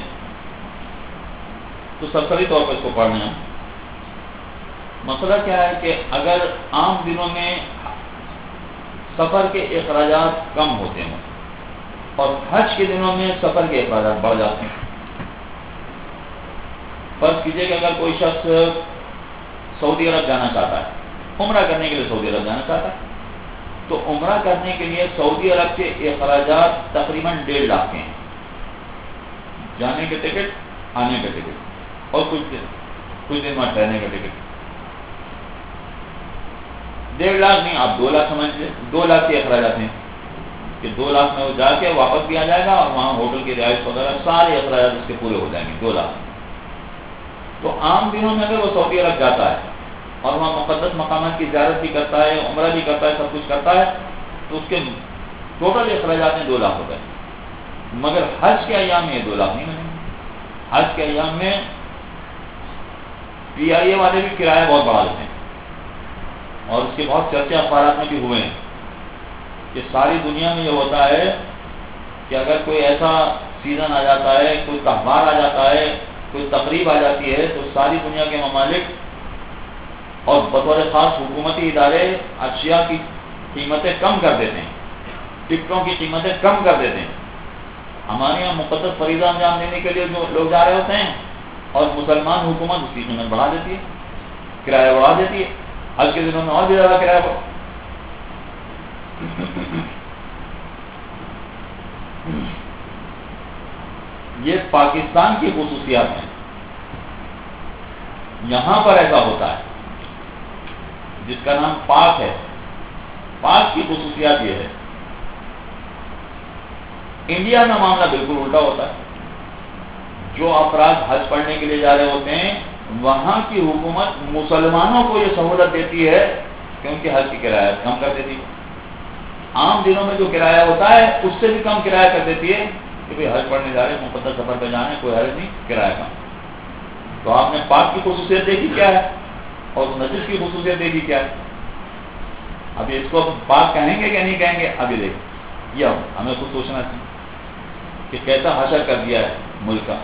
تو سرسری طور پر اس کو پڑھ لیں۔ مسئلہ کیا ہے کہ اگر عام دنوں میں سفر کے اخراجات کم ہوتے ہیں اور حج کے دنوں میں سفر کے اخراجات بڑھ جاتے ہیں، فرض کیجئے کہ اگر کوئی شخص سعودی عرب جانا چاہتا ہے، عمرہ کرنے کے لیے سعودی عرب جانا چاہتا ہے، تو عمرہ کرنے کے لیے سعودی عرب کے اخراجات تقریباً ڈیڑھ لاکھ کے ہیں، جانے کے ٹکٹ، آنے کے ٹکٹ اور کچھ دن کچھ دن وہاں ٹھہرنے کا ٹکٹ۔ ڈیڑھ لاکھ نہیں، آپ دو لاکھ سمجھ لیں، دو لاکھ کے اخراجات ہیں کہ دو لاکھ میں وہ جا کے واپس بھی آ جائے گا اور وہاں ہوٹل کی رہائش وغیرہ سارے اخراجات اس کے پورے ہو جائیں گے، دو لاکھ۔ تو عام دنوں میں اگر وہ سعودی عرب جاتا ہے اور وہاں مقدس مقامات کی زیارت بھی کرتا ہے، عمرہ بھی کرتا ہے، سب کچھ کرتا ہے، تو اس کے ٹوٹل اخراجات ہیں دو لاکھ روپے، مگر حج کے ایام میں یہ دو لاکھ نہیں بنے گے۔ حج کے ایام میں پی آئی اے والے بھی کرایہ بہت بڑھا دیتے ہیں، اور اس کے بہت چرچے اخبارات میں بھی ہوئے ہیں کہ ساری دنیا میں یہ ہوتا ہے کہ اگر کوئی ایسا سیزن آ جاتا ہے، کوئی تہوار آ جاتا ہے، کوئی تقریب آ جاتی ہے، تو ساری دنیا کے ممالک اور بطور خاص حکومتی ادارے اشیاء کی قیمتیں کم کر دیتے ہیں، ٹکٹوں کی قیمتیں کم کر دیتے ہیں۔ ہمارے یہاں مقدس فریضہ انجام دینے کے لیے جو لوگ جا رہے ہوتے ہیں اور مسلمان حکومت اس کی قیمت بڑھا دیتی ہے، کرایہ بڑھا دیتی ہے، حج کے دنوں میں اور بھی زیادہ کرایہ بڑھا۔ یہ پاکستان کی خصوصیات ہیں، یہاں پر ایسا ہوتا ہے، جس کا نام پاک ہے۔ پاک کی خصوصیات یہ ہے، انڈیا میں معاملہ بالکل الٹا ہوتا ہے۔ جو افراد حج پڑھنے کے لیے جا رہے ہوتے ہیں، وہاں کی حکومت مسلمانوں کو یہ سہولت دیتی ہے کہ ان کے حج کی کرایہ کم کر دیتی ہے۔ عام دنوں میں جو کرایہ ہوتا ہے اس سے بھی کم کرایہ کر دیتی ہے کہ بھئی حج پڑھنے جا رہے ہیں، مقدس سفر پہ جانے، کوئی حرج نہیں، کرایہ کم۔ تو آپ نے پاک کی خصوصیت دیکھی کیا ہے اور نجس کی خصوصیت دیکھی کیا ہے؟ اب اس کو پاک کہیں گے کہ نہیں کہیں گے؟ ابھی دیکھ، یہ ہمیں خود سوچنا چاہیے کہ کیسا حشر کر دیا ہے ملک کا۔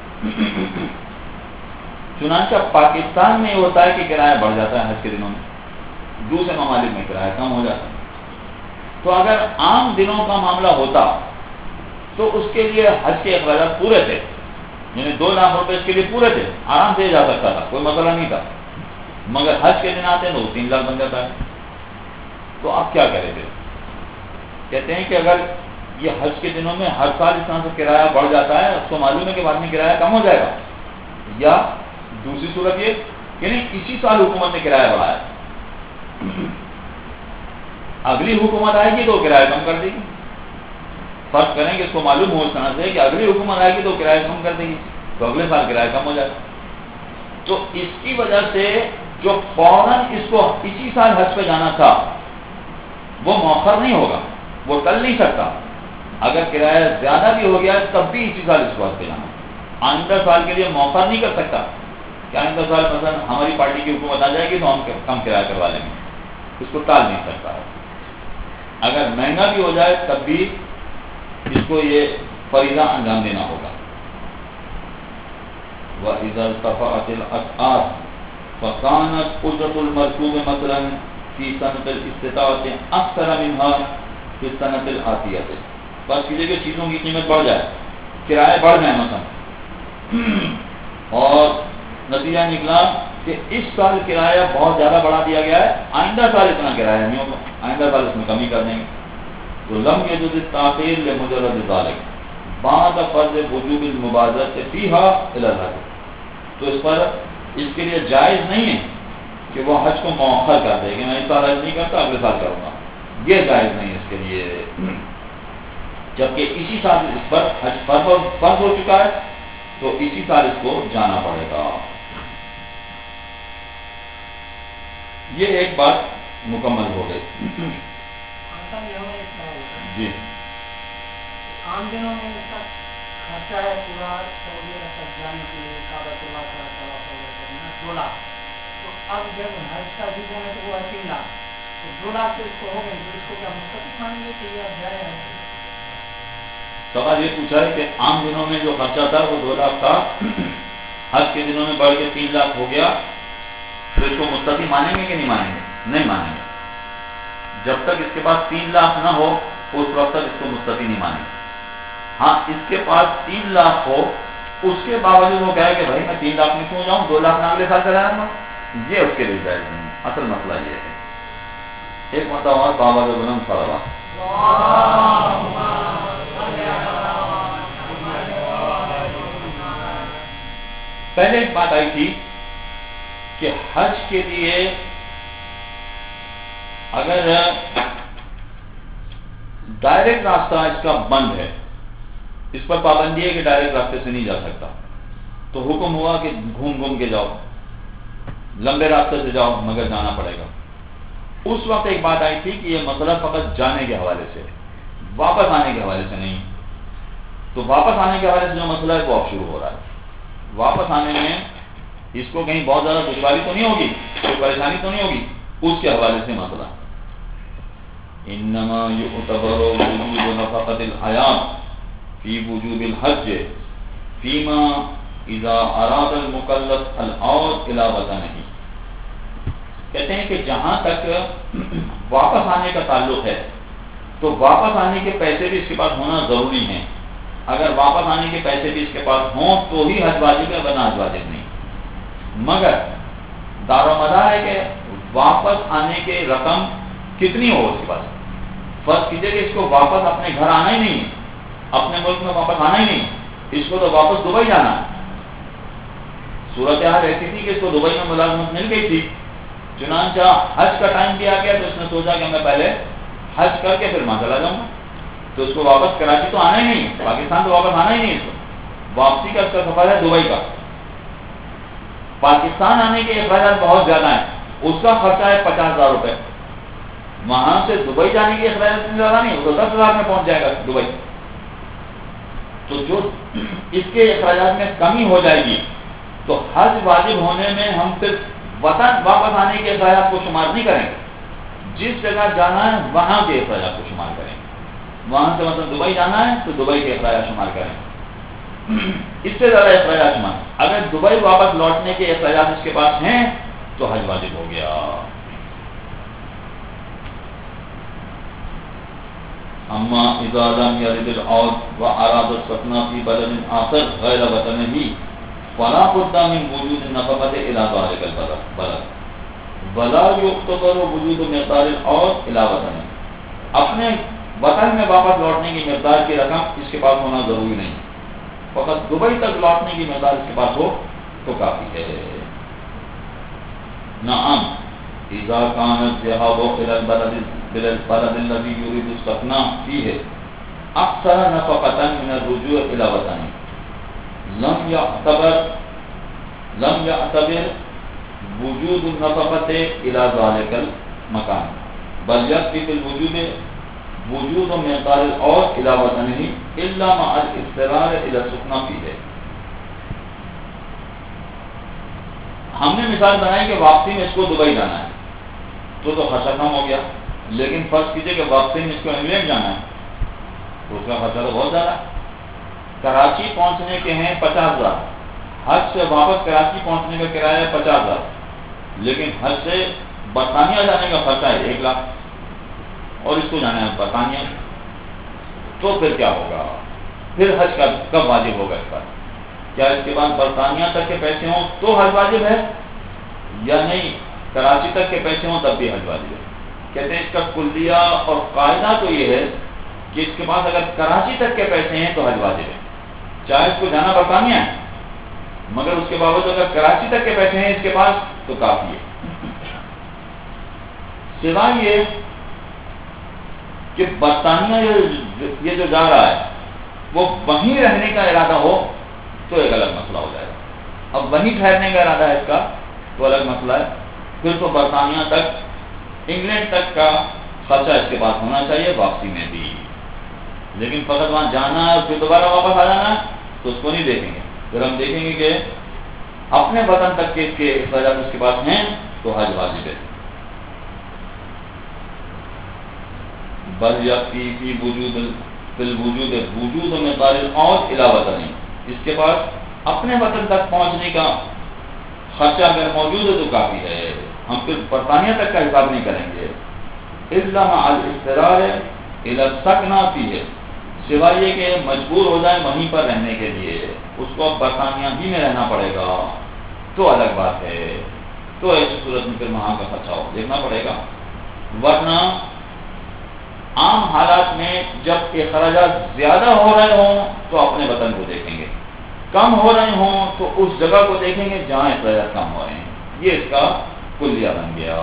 چنانچہ پاکستان میں یہ ہوتا ہے کہ کرایہ بڑھ جاتا ہے حج کے دنوں میں، دوسرے ممالک میں کرایہ کم ہو جاتا ہے۔ تو اگر عام دنوں کا معاملہ ہوتا تو اس کے لیے حج کے اخراجات پورے تھے، یعنی دو لاکھ روپے اس کے لیے پورے تھے، آرام سے جا سکتا تھا، کوئی مسئلہ نہیں تھا، مگر حج کے دن آتے ہیں تو تین لاکھ بن جاتا ہے۔ تو آپ کیا کریں گے؟ کہتے ہیں کہ اگر یہ حج کے دنوں میں ہر سال اس طرح سے کرایہ بڑھ جاتا ہے، اس کو معلوم ہے کہ بعد میں کرایہ کم ہو جائے گا، یا دوسری صورت یہ کہ نہیں اسی سال حکومت نے کرایہ بڑھایا، اگلی حکومت آئے گی تو کرایہ کم کر دے گی۔ فرض کریں کہ اس کو معلوم ہو اس طرح سے کہ اگلی حکومت آئے گی تو کرایہ کم کر دے گی، تو اگلے سال کرایہ کم ہو جائے گا۔ تو اس کی وجہ سے جو فوراً اس کو اسی سال حج پہ جانا تھا وہ مؤخر نہیں ہوگا، وہ ٹل نہیں سکتا۔ اگر کرایہ زیادہ بھی ہو گیا تب بھی اسی سال اس کو حج پہ جانا، آئندہ سال کے لیے مؤخر نہیں کر سکتا کہ آئندہ سال مثلا ہماری پارٹی کی حکومت آ جائے گی تو ہم کم کرایہ کروا لیں گے، اس کو ٹال نہیں سکتا ہے۔ اگر مہنگا بھی ہو جائے تب بھی اس کو یہ فریضہ انجام دینا ہوگا۔ وَإِذَا ارْتَفَعَتِ الْأَسْعَارُ فَكَانَتْ أُجْرَةُ الْمَرْكُوبِ مَثْلًا فِي سَنَةِ الِاسْتِطَاعَةِ أَكْثَرَ مِنْهَا فِي السَّنَةِ الْآتِيَةِ۔ بس کیجیے کہ چیزوں کی قیمت بڑھ جائے، کرائے بڑھ جائیں مثلا، اور نتیجہ نکلا کہ اس سال کرایہ بہت زیادہ بڑھا دیا گیا ہے، آئندہ سال اتنا کرایہ نہیں ہوگا، آئندہ سال اس میں کمی کر دیں گے، تو لم یجوز التاخیر لمجرد ذلک بعد فرض وجوب المبادرۃ فیہا الی الحج، تو اس پر اس کے لیے جائز نہیں ہے کہ وہ حج کو مؤخر کر دے کہ میں اس سال حج نہیں کرتا اگلے سال کروں گا، یہ جائز نہیں اس کے لیے، جبکہ اسی سال اس پر حج فرض ہو چکا ہے تو اسی سال اس کو جانا پڑے گا۔ یہ ایک بات مکمل ہو گئی۔ جی عام دنوں میں اس کا خرچہ ہے پورا سعودی عرب تک جانے کے لیے کعبۃ اللہ کا طواف کرنا دو لاکھ، تو اب جب حج کا سیزن ہے تو وہ تین لاکھ، تو دو لاکھ تو اس کو ہو گئے، تو اس کو کیا مستقل مانیں گے کہ یہ جائے ہے؟ سوال یہ پوچھا ہے کہ عام دنوں میں جو خرچہ تھا وہ دو لاکھ تھا، حج کے دنوں میں بڑھ کے تین لاکھ ہو گیا، تو اس کو مستقل مانیں گے کہ نہیں مانیں گے؟ نہیں مانیں گے، جب تک اس کے پاس تین لاکھ نہ ہو اس وقت تک اس کو مستقل نہیں مانیں گے۔ ہاں اس کے پاس تین لاکھ ہو اس کے باوجود وہ کہے کہ بھائی میں تین لاکھ میں کیوں جاؤں، دو لاکھ میں اگلے سال کا جانا، یہ اس کے لیے جائز نہیں۔ اصل مسئلہ یہ ہے، ایک مرتبہ اور بابا جو بلند صلوات پہلے ایک بات آئی تھی کہ حج کے لیے اگر ڈائریکٹ راستہ اس کا بند ہے، اس پر پابندی ہے کہ ڈائریکٹ راستے سے نہیں جا سکتا، تو حکم ہوا کہ گھوم گھوم کے جاؤ، لمبے راستے سے جاؤ مگر جانا پڑے گا۔ اس وقت ایک بات آئی تھی کہ یہ مسئلہ فقط جانے کے حوالے سے، واپس آنے کے حوالے سے نہیں، تو واپس آنے کے حوالے سے جو مسئلہ ہے وہ اب شروع ہو رہا ہے۔ واپس آنے میں اس کو کہیں بہت زیادہ دشواری تو نہیں ہوگی، کوئی پریشانی تو نہیں ہوگی، اس کے حوالے سے مسئلہ انما یعتبر وجوب نفقۃ الحیات فی وجوب الحج فیما اذا اراد المکلف العود الی وطنہ، کہتے ہیں کہ جہاں تک واپس آنے کا تعلق ہے تو واپس آنے کے پیسے بھی اس کے پاس ہونا ضروری ہیں، اگر واپس آنے کے پیسے بھی اس کے پاس ہوں تو ہی حج واجب ہے ورنہ حج واجب نہیں، مگر دار و مدار ہے کہ واپس آنے کی رقم کتنی ہو اس کے پاس۔ فرض کیجئے کہ اس کو واپس اپنے گھر آنا ہی نہیں، اپنے ملک میں واپس آنا ہی نہیں، اس کو تو واپس دبئی جانا ہے۔ صورتحال ایسی تھی کہ اس کو دبئی میں ملازمت مل گئی تھی، چنانچہ حج کا ٹائم بھی آ گیا تو اس نے سوچا کہ میں پہلے حج کر کے پھر وہاں چلا جاؤں گا، تو اس کو واپس کراچی تو آنا ہی نہیں ہے، پاکستان تو واپس آنا ہی نہیں ہے، اس کو واپسی کا اس کا سفر ہے دبئی کا۔ پاکستان آنے کے اخراجات بہت زیادہ ہیں، اس کا خرچہ ہے پچاس ہزار روپے، وہاں سے دبئی جانے کے اخراجات اتنے زیادہ نہیں، وہ تو دس ہزار میں پہنچ جائے گا دبئی، تو جو اس کے اخراجات میں کمی ہو جائے گی تو حج واجب ہونے میں ہم صرف وطن واپس آنے کے اخراجات کو شمار نہیں کریں گے، جس جگہ جانا ہے وہاں کے اخراجات کو شمار کریں گے، وہاں سے مطلب دبئی جانا ہے تو دبئی کے اخراجات شمار کریں گے، اس سے زیادہ اخراجات شمار، اگر دبئی واپس لوٹنے کے اخراجات اس کے پاس ہیں تو حج واجب ہو گیا۔ اما اذا لم يرد العود واراد السكن في بلد آخر غیر وطنه فلا بد من وجود النفقة الى ذلك البلد ولا يعتبر وجود مقدار العود الى وطنه، اپنے وطن میں واپس لوٹنے کی مقدار کی رقم اس کے پاس ہونا ضروری نہیں، فقط دبئی تک لوٹنے کی مقدار اس کے پاس ہو تو کافی ہے۔ نعم اذا كان الذهاب الى البلد البلد الذي يريد السكن فيه اكثر نفقة من الرجوع الى وطنه لم يعتبر لم يعتبر وجود النفقة الى ذلك المكان بل يكفي في الوجود وجود مقدار العود الى وطنه الا مع الاضطرار الى السكن فيه۔ ہم نے مثال بنائی کہ واپسی میں اس کو دبئی جانا ہے تو تو خرچہ کم ہو گیا، لیکن فرض کیجئے کہ واپسی میں اس کو انگلینڈ جانا ہے تو اس کا خرچہ تو بہت زیادہ، کراچی پہنچنے کے ہیں پچاس ہزار، حج سے واپس کراچی پہنچنے کا کرایہ ہے پچاس ہزار، لیکن حج سے برطانیہ جانے کا خرچہ ہے ایک لاکھ اور اس کو جانا ہے برطانیہ، تو پھر کیا ہوگا؟ پھر حج کا کب واجب ہوگا اس پر؟ کیا اس کے بعد برطانیہ تک کے پیسے ہوں تو حج واجب ہے، یا نہیں کراچی تک کے پیسے ہوں تب بھی حج واجب ہے. کہتے ہیں اس کا کلیہ اور قاعدہ تو یہ ہے کہ اس کے پاس اگر کراچی تک کے پیسے ہیں تو حج واجب ہے، چاہے اس کو جانا برطانیہ ہے، مگر اس کے باوجود اگر کراچی تک کے پیسے ہیں اس کے پاس تو کافی ہے. سوائے یہ کہ برطانیہ یہ جو جا رہا ہے وہ وہیں رہنے کا ارادہ ہو تو ایک الگ مسئلہ ہو جائے گا. اب وہیں ٹھہرنے کا ارادہ ہے اس کا تو الگ مسئلہ ہے، پھر تو برطانیہ تک انگلینڈ تک کا خرچہ اس کے پاس ہونا چاہیے واپسی میں بھی. لیکن فقط وہاں جانا ہے اور پھر دوبارہ واپس آ جانا ہے تو اس کو نہیں دیکھیں گے. پھر ہم دیکھیں گے کہ اپنے وطن تک کے اس کے اخراجات اس کے پاس ہیں تو حج واجب ہے. بل یقی فی وجود فی الوجود وجود میں طالب اور علاوہ نہیں، اس کے پاس اپنے وطن تک پہنچنے کا خرچہ اگر موجود ہے تو کافی ہے. ہم پھر برطانیہ تک کا حساب نہیں کریں گے. الا مع الاضطرار الى السکن فیہ، سوائے یہ کہ مجبور ہو جائے وہیں پر رہنے کے لیے، اس کو اب برطانیہ ہی میں رہنا پڑے گا تو الگ بات ہے. تو ایسی صورت میں پھر وہاں کا خرچہ ہو دیکھنا پڑے گا. ورنہ عام حالات میں جب اخراجات زیادہ ہو رہے ہوں تو اپنے وطن کو دیکھیں گے، کم ہو رہے ہوں تو اس جگہ کو دیکھیں گے جہاں اخراجات کم ہو رہے ہیں. یہ اس کا کلیہ بن گیا.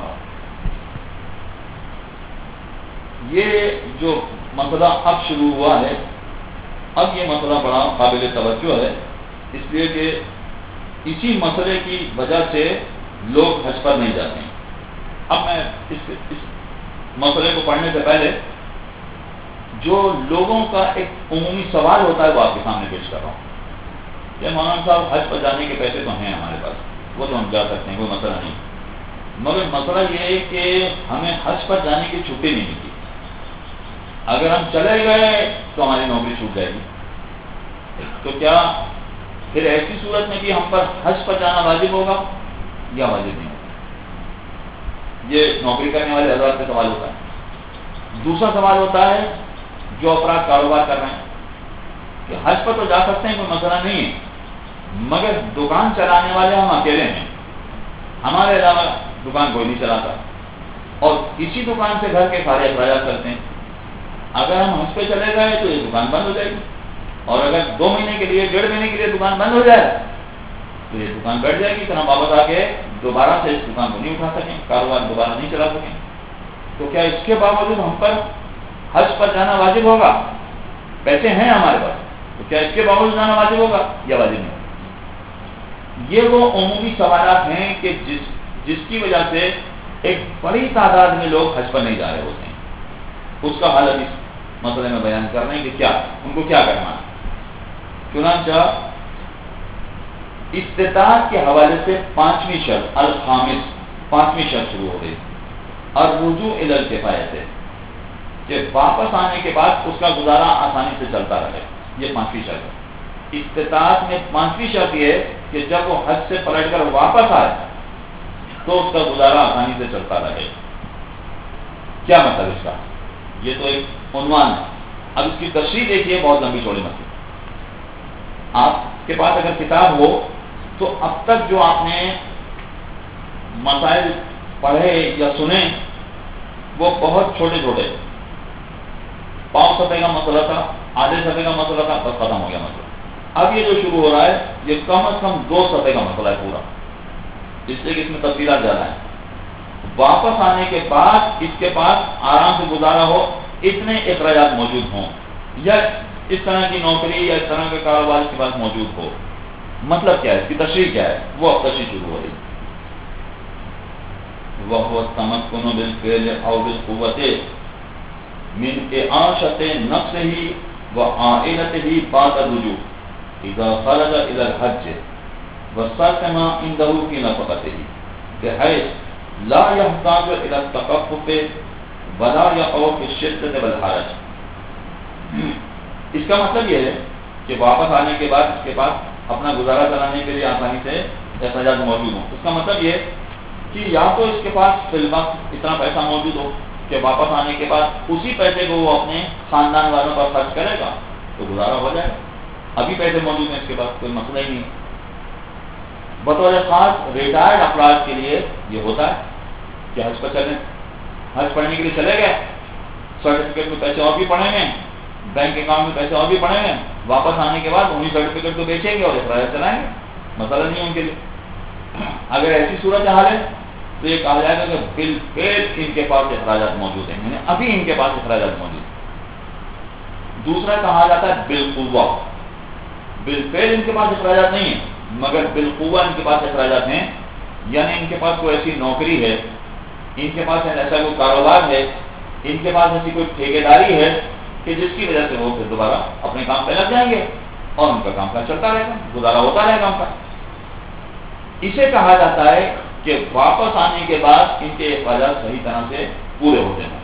یہ جو مسئلہ اب شروع ہوا ہے، اب یہ مسئلہ بڑا قابل توجہ ہے، اس لیے کہ اسی مسئلے کی وجہ سے لوگ حج پر نہیں جاتے ہیں. اب میں اس, اس مسئلے کو پڑھنے سے پہلے جو لوگوں کا ایک عمومی سوال ہوتا ہے وہ آپ کے سامنے پیش کر رہا ہوں. کہ مولانا صاحب حج پر جانے کے پیسے تو ہیں ہمارے پاس، وہ تو ہم جا سکتے ہیں، کوئی مسئلہ نہیں، مگر مسئلہ یہ ہے کہ ہمیں حج پر جانے کی چھٹی نہیں ملتی. اگر ہم چلے گئے تو ہماری نوکری چھوٹ جائے گی. تو کیا پھر ایسی صورت میں بھی ہم پر حج پر جانا واجب ہوگا یا واجب نہیں ہوگا؟ یہ نوکری کرنے والے حضرات کا سوال ہوتا ہے. دوسرا سوال ہوتا ہے جو افراد کاروبار کر رہے ہیں کہ حج پر تو جا سکتے ہیں، کوئی مسئلہ نہیں ہے، مگر دکان چلانے والے ہم اکیلے ہیں، ہمارے علاوہ دکان کوئی نہیں چلاتا، اور اسی دکان سے گھر کے سارے اخراجات کرتے ہیں. اگر ہم حج پہ چلے گئے تو یہ دکان بند ہو جائے گی، اور اگر دو مہینے کے لیے ڈیڑھ مہینے کے لیے دکان بند ہو جائے تو یہ دکان بیٹھ جائے گی، پھر ہم واپس آ کے دوبارہ سے اس دکان کو نہیں اٹھا سکیں، کاروبار دوبارہ نہیں چلا سکیں. تو کیا اس کے باوجود ہم پر حج پر جانا واجب ہوگا؟ پیسے ہیں ہمارے پاس تو کیا اس کے باوجود جانا واجب ہوگا یا واجب نہیں ہوگا؟ یہ وہ عمومی سوالات ہیں کہ جس جس کی وجہ سے ایک بڑی تعداد میں لوگ حج پر نہیں جا رہے ہوتے ہیں. اس کا حل اس مسئلے میں بیان کر رہے ہیں کہ کیا ان کو کیا کرنا ہے. چنانچہ استطاعت کے حوالے سے پانچویں شرط الخامس پانچویں شرط شروع ہو گئی، اور رجوع الی الکفایت ہے کہ واپس آنے کے بعد اس کا گزارا آسانی سے چلتا رہے. یہ پانچویں شرط ہے. استطاعت میں پانچویں شرط یہ ہے کہ جب وہ حج سے پلٹ کر واپس آئے تو اس کا گزارا آسانی سے چلتا رہے. کیا مطلب اس کا؟ یہ تو ایک عنوان ہے. اب اس کی تشریح دیکھیے، بہت لمبی چوڑی مسئلہ. آپ کے پاس اگر کتاب ہو تو اب تک جو آپ نے مسائل پڑھے یا سنے وہ بہت چھوٹے چھوٹے، پاؤں صفحے کا مسئلہ تھا، آدھے صفحے کا مسئلہ تھا، بس ختم ہو گیا مسئلہ. اب یہ جو شروع ہو رہا ہے یہ کم از کم دو صفحے کا مسئلہ ہے پورا، اس لیے کہ اس میں تفصیلات زیادہ ہیں. واپس آنے کے بعد اس کے پاس آرام سے گزارا ہو، اتنے اخراجات موجود ہوں، یا اس طرح کی نوکری یا اس طرح کا کاروبار اس کے پاس موجود ہو. مطلب کیا ہے، اس کی تشریح کیا ہے، وہ اب تشریح شروع ہو رہی. وَهُوَ التَّمَكُّنُ بِالْفِعْلِ أَوْ بِالْقُوَّةِ مِنْ إِعَاشَةِ نَفْسِهِ وَعَائِلَتِهِ بَعْدَ الرُّجُوعِ إِذَا خَرَجَ إِلَى الْحَجِّ وَسَّكَنَ عِنْدَهُ فِي نَفَقَتِهِ بِحَيْث لَا يَحْتَاجُ إِلَى التَّكَفُّفِ وَلَا يَقَعُ فِي الشِّدَّةِ وَالْحَرَجِ. اس کا مطلب یہ ہے کہ واپس آنے کے بعد اس کے پاس اپنا گزارا چلانے کے لیے آسانی سے اخراجات موجود ہوں. اس کا مطلب یہ کہ یا تو اس کے پاس فی الوقت اتنا پیسہ موجود ہو کہ واپس آنے کے بعد اسی پیسے کو وہ اپنے خاندان والوں پر خرچ کرے گا تو گزارا ہو جائے. ابھی پیسے موجود ہیں اس کے پاس، کوئی مسئلہ ہی نہیں. بطور خاص ریٹائرڈ افراد کے لیے یہ ہوتا ہے کہ حج پر چلیں، حج پڑھنے کے لیے چلے گئے، سرٹیفکیٹ میں پیسے اور بھی پڑے ہیں، بینک اکاؤنٹ میں پیسے اور بھی پڑے ہیں، واپس آنے کے بعد انہیں سرٹیفکیٹ کو بیچیں گے اور اخراج چلائیں گے، مسئلہ نہیں ہے ان کے لیے۔ اگر ایسی صورت حال ہے تو یہ کہا جائے گا کہ بالفعل ان کے پاس اخراجات موجود ہیں، یعنی ابھی ان کے پاس اخراجات موجود ہیں۔ دوسرا کہا جاتا ہے بالقوہ، بالفعل ان کے پاس اخراجات نہیں ہیں مگر بالقوہ ان کے پاس اخراجات ہیں، یعنی ان کے پاس کوئی ایسی نوکری ہے، ان کے پاس ایسا کوئی کاروبار ہے، ان کے پاس ایسی کوئی ٹھیکیداری ہے کہ جس کی وجہ سے وہ پھر دوبارہ اپنے کام پہ لگ جائیں گے اور ان کا کام کا چلتا رہے گا، گزارا ہوتا رہے گا ان کا۔ اسے کہا جاتا ہے کہ واپس آنے کے بعد ان کے اخراجات صحیح طرح سے پورے ہوتے ہیں،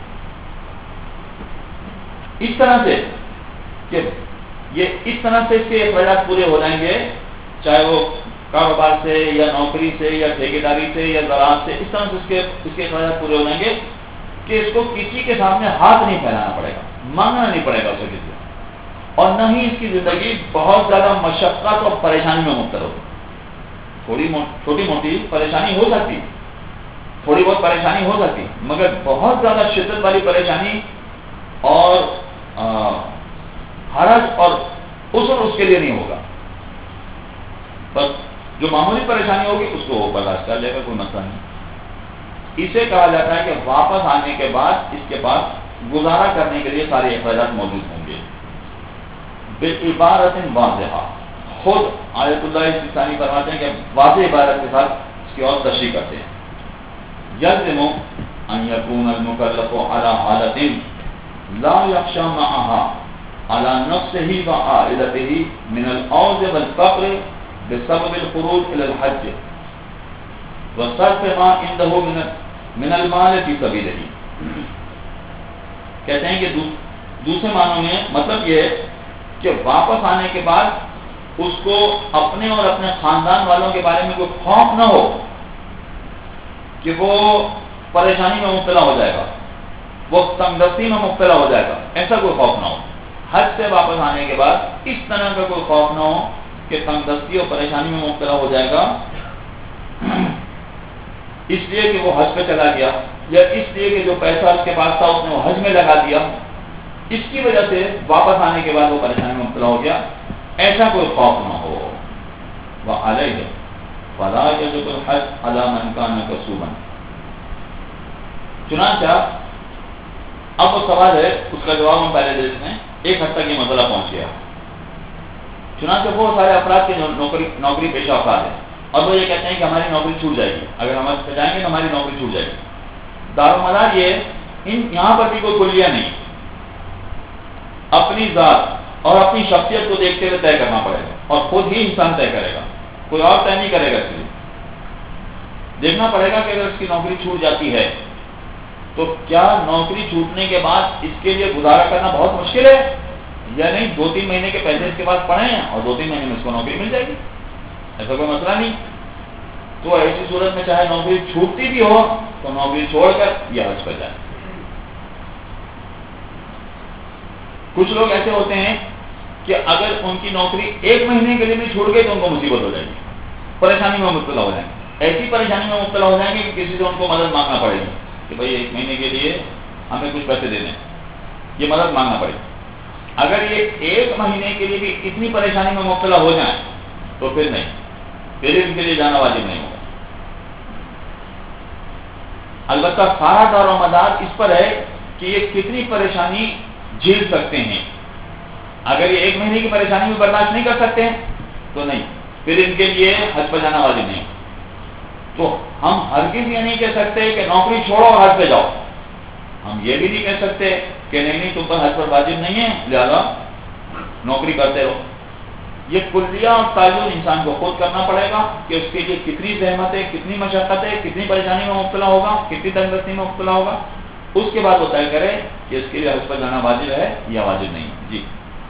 اس طرح سے کہ یہ اس طرح سے اس کے اخراجات پورے ہو جائیں گے، چاہے وہ کاروبار سے یا نوکری سے یا ٹھیکیداری سے یا زراعت سے، اس طرح سے اس کے اس کے اخراجات پورے ہو جائیں گے کہ اس کو کسی کے سامنے ہاتھ نہیں پھیلانا پڑے گا، مانگنا نہیں پڑے گا اسے کسی سے، اور نہ ہی اس کی زندگی بہت زیادہ مشقت اور پریشانی میں مبتلا ہوگی۔ تھوڑی چھوٹی موٹی پریشانی ہو سکتی، تھوڑی بہت پریشانی ہو سکتی، مگر بہت زیادہ شدت والی پریشانی اور حرج اور عسر اس کے لیے نہیں ہوگا، بس جو معمولی پریشانی ہوگی اس کو وہ برداشت کر لے گا، کوئی مسئلہ نہیں۔ اسے کہا جاتا ہے کہ واپس آنے کے بعد اس کے پاس گزارا کرنے کے لیے سارے اخراجات موجود ہوں گے۔ بعبارت واضحہ، خود آیت اللہ سستانی فرماتے ہیں کہ واضح عبارت کے ساتھ اس کی اور تشریح کرتے ہیں۔ یلزم ان یکون المکلف علی حالت لا یخشی معها على نفسه وعائلته من العوز والفقر بسبب الخروج الى الحج وصرف ما عنده من من المال في سبيله۔ کہتے ہیں کہ دوسرے معنوں میں مطلب یہ ہے کہ واپس آنے کے بعد اس کو اپنے اور اپنے خاندان والوں کے بارے میں کوئی خوف نہ ہو کہ وہ پریشانی میں مبتلا ہو جائے گا، وہ تنگدستی میں مبتلا ہو جائے گا، ایسا کوئی خوف نہ ہو۔ حج سے واپس آنے کے بعد اس طرح کا کوئی خوف نہ ہو کہ تنگدستی اور پریشانی میں مبتلا ہو جائے گا اس لیے کہ وہ حج پہ چلا گیا، یا اس لیے کہ جو پیسہ اس کے پاس تھا اس نے وہ حج میں لگا دیا، اس کی وجہ سے واپس آنے کے بعد وہ پریشانی میں مبتلا ہو گیا، ایسا کوئی خوف نہ ہو۔ وعلیہ فلا یجب الحج علی من کان کسوبا۔ چنانچہ اب وہ سوال ہے، اس کا جواب ہم پہلے دیتے ہیں، ایک حد تک یہ مسئلہ پہنچ گیا۔ چنانچہ وہ سارے افراد کے نوکری نوکری پیشہ افراد ہیں اور وہ یہ کہتے ہیں کہ ہماری نوکری چھوٹ جائے گی، اگر ہم حج پہ جائیں گے تو ہماری نوکری چھوٹ جائے گی۔ دارالمدار یہ ان یہاں پر بھی کوئی کلیہ نہیں، اپنی ذات اور اپنی شخصیت کو دیکھتے ہوئے طے کرنا پڑے گا، اور خود ہی انسان طے کرے گا، کوئی اور طے نہیں کرے گا۔ اس لیے دیکھنا پڑے گا کہ اگر اس کی نوکری چھوٹ جاتی ہے تو کیا نوکری چھوٹنے کے بعد اس کے لیے گزارا کرنا بہت مشکل ہے، یا نہیں دو تین مہینے کے پیسے اس کے پاس پڑے ہیں اور دو تین مہینے میں اس کو نوکری مل جائے گی، ایسا کوئی مسئلہ نہیں۔ تو ایسی صورت میں چاہے نوکری چھوٹتی بھی ہو تو نوکری چھوڑ کر یہ حج پہ جائے۔ کچھ لوگ ایسے ہوتے ہیں کہ اگر ان کی نوکری ایک مہینے کے لیے بھی چھوٹ گئی تو ان کو مصیبت ہو جائے گی، پریشانی میں مبتلا ہو جائیں گے، ایسی پریشانی میں مبتلا ہو جائیں گے کہ کسی سے ان کو مدد مانگنا پڑے گی کہ بھائی ایک مہینے کے لیے ہمیں کچھ پیسے دے دیں، یہ مدد مانگنا پڑے گی۔ اگر یہ ایک مہینے کے لیے بھی اتنی پریشانی میں مبتلا ہو جائیں تو پھر نہیں، پھر ان کے لیے جانا واجب نہیں ہوگا۔ البتہ سارا دار و مدار اس پر ہے کہ یہ کتنی پریشانی جھیل سکتے ہیں۔ اگر یہ ایک مہینے کی پریشانی میں برداشت نہیں کر سکتے ہیں تو نہیں، پھر ان کے لیے حج پہ جانا واجب نہیں۔ تو ہم ہرگز یہ نہیں کہہ سکتے کہ نوکری چھوڑو اور حج پہ جاؤ، ہم یہ بھی نہیں کہہ سکتے کہ نہیں نہیں تم پر حج پر واجب نہیں ہے لہذا نوکری کرتے رہو۔ یہ کلیہ اور تعین انسان کو خود کرنا پڑے گا کہ اس کے لیے کتنی زحمت ہے، کتنی مشقت ہے، کتنی پریشانی میں مبتلا ہوگا، کتنی تنگدستی میں مبتلا ہوگا، اس کے بعد وہ طے کرے کہ اس کے لیے حج پر جانا واجب ہے یا واجب نہیں۔ جی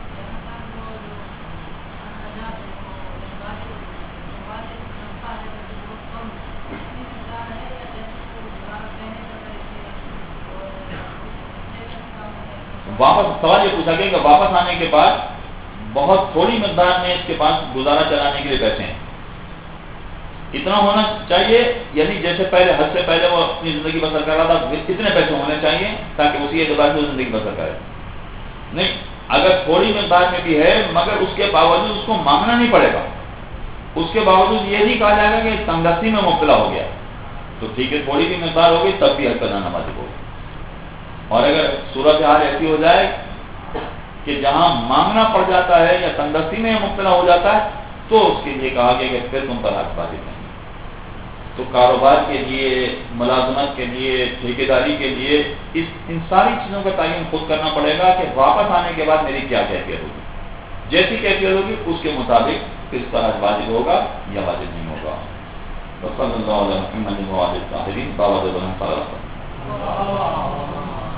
واپس سوال یہ پوچھا گیا کہ واپس آنے کے بعد بہت تھوڑی مقدار میں اس کے پاس گزارا چلانے کے لیے پیسے ہیں، اتنا ہونا چاہیے، یعنی جیسے پہلے حج سے پہلے وہ اپنی زندگی بسر کر رہا تھا اتنے پیسے ہونے چاہیے تاکہ اسی اعتبار سے زندگی بسر کرے. نہیں، اگر تھوڑی مقدار میں بھی ہے مگر اس کے باوجود اس کو مانگنا نہیں پڑے گا، اس کے باوجود یہ نہیں کہا جائے گا کہ تنگدستی میں مبتلا ہو گیا تو ٹھیک ہے تھوڑی بھی مقدار ہوگی تب بھی حج کا جانا واجب ہوگا. اور اگر صورت حال ایسی ہو جائے کہ جہاں مانگنا پڑ جاتا ہے یا تنگدستی میں مبتلا ہو جاتا ہے تو اس کے لیے کہا گیا کہ پھر تم پر حج واجب نہیں. تو کاروبار کے لیے، ملازمت کے لیے، ٹھیکیداری کے لیے اس ان ساری چیزوں کا تعین خود کرنا پڑے گا کہ واپس آنے کے بعد میری کیا کیفیت ہوگی. جیسی کیفیت ہوگی اس کے مطابق اس پر حج واجب ہوگا یا واجب نہیں ہوگا. صلی اللہ علیہ محمد وعلى الطاہرین بابا دیوبند صلی اللہ علیہ وسلم.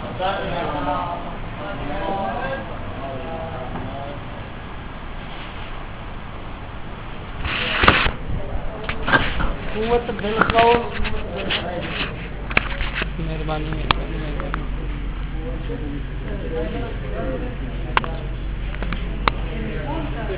قوت بالقول. مہربانی.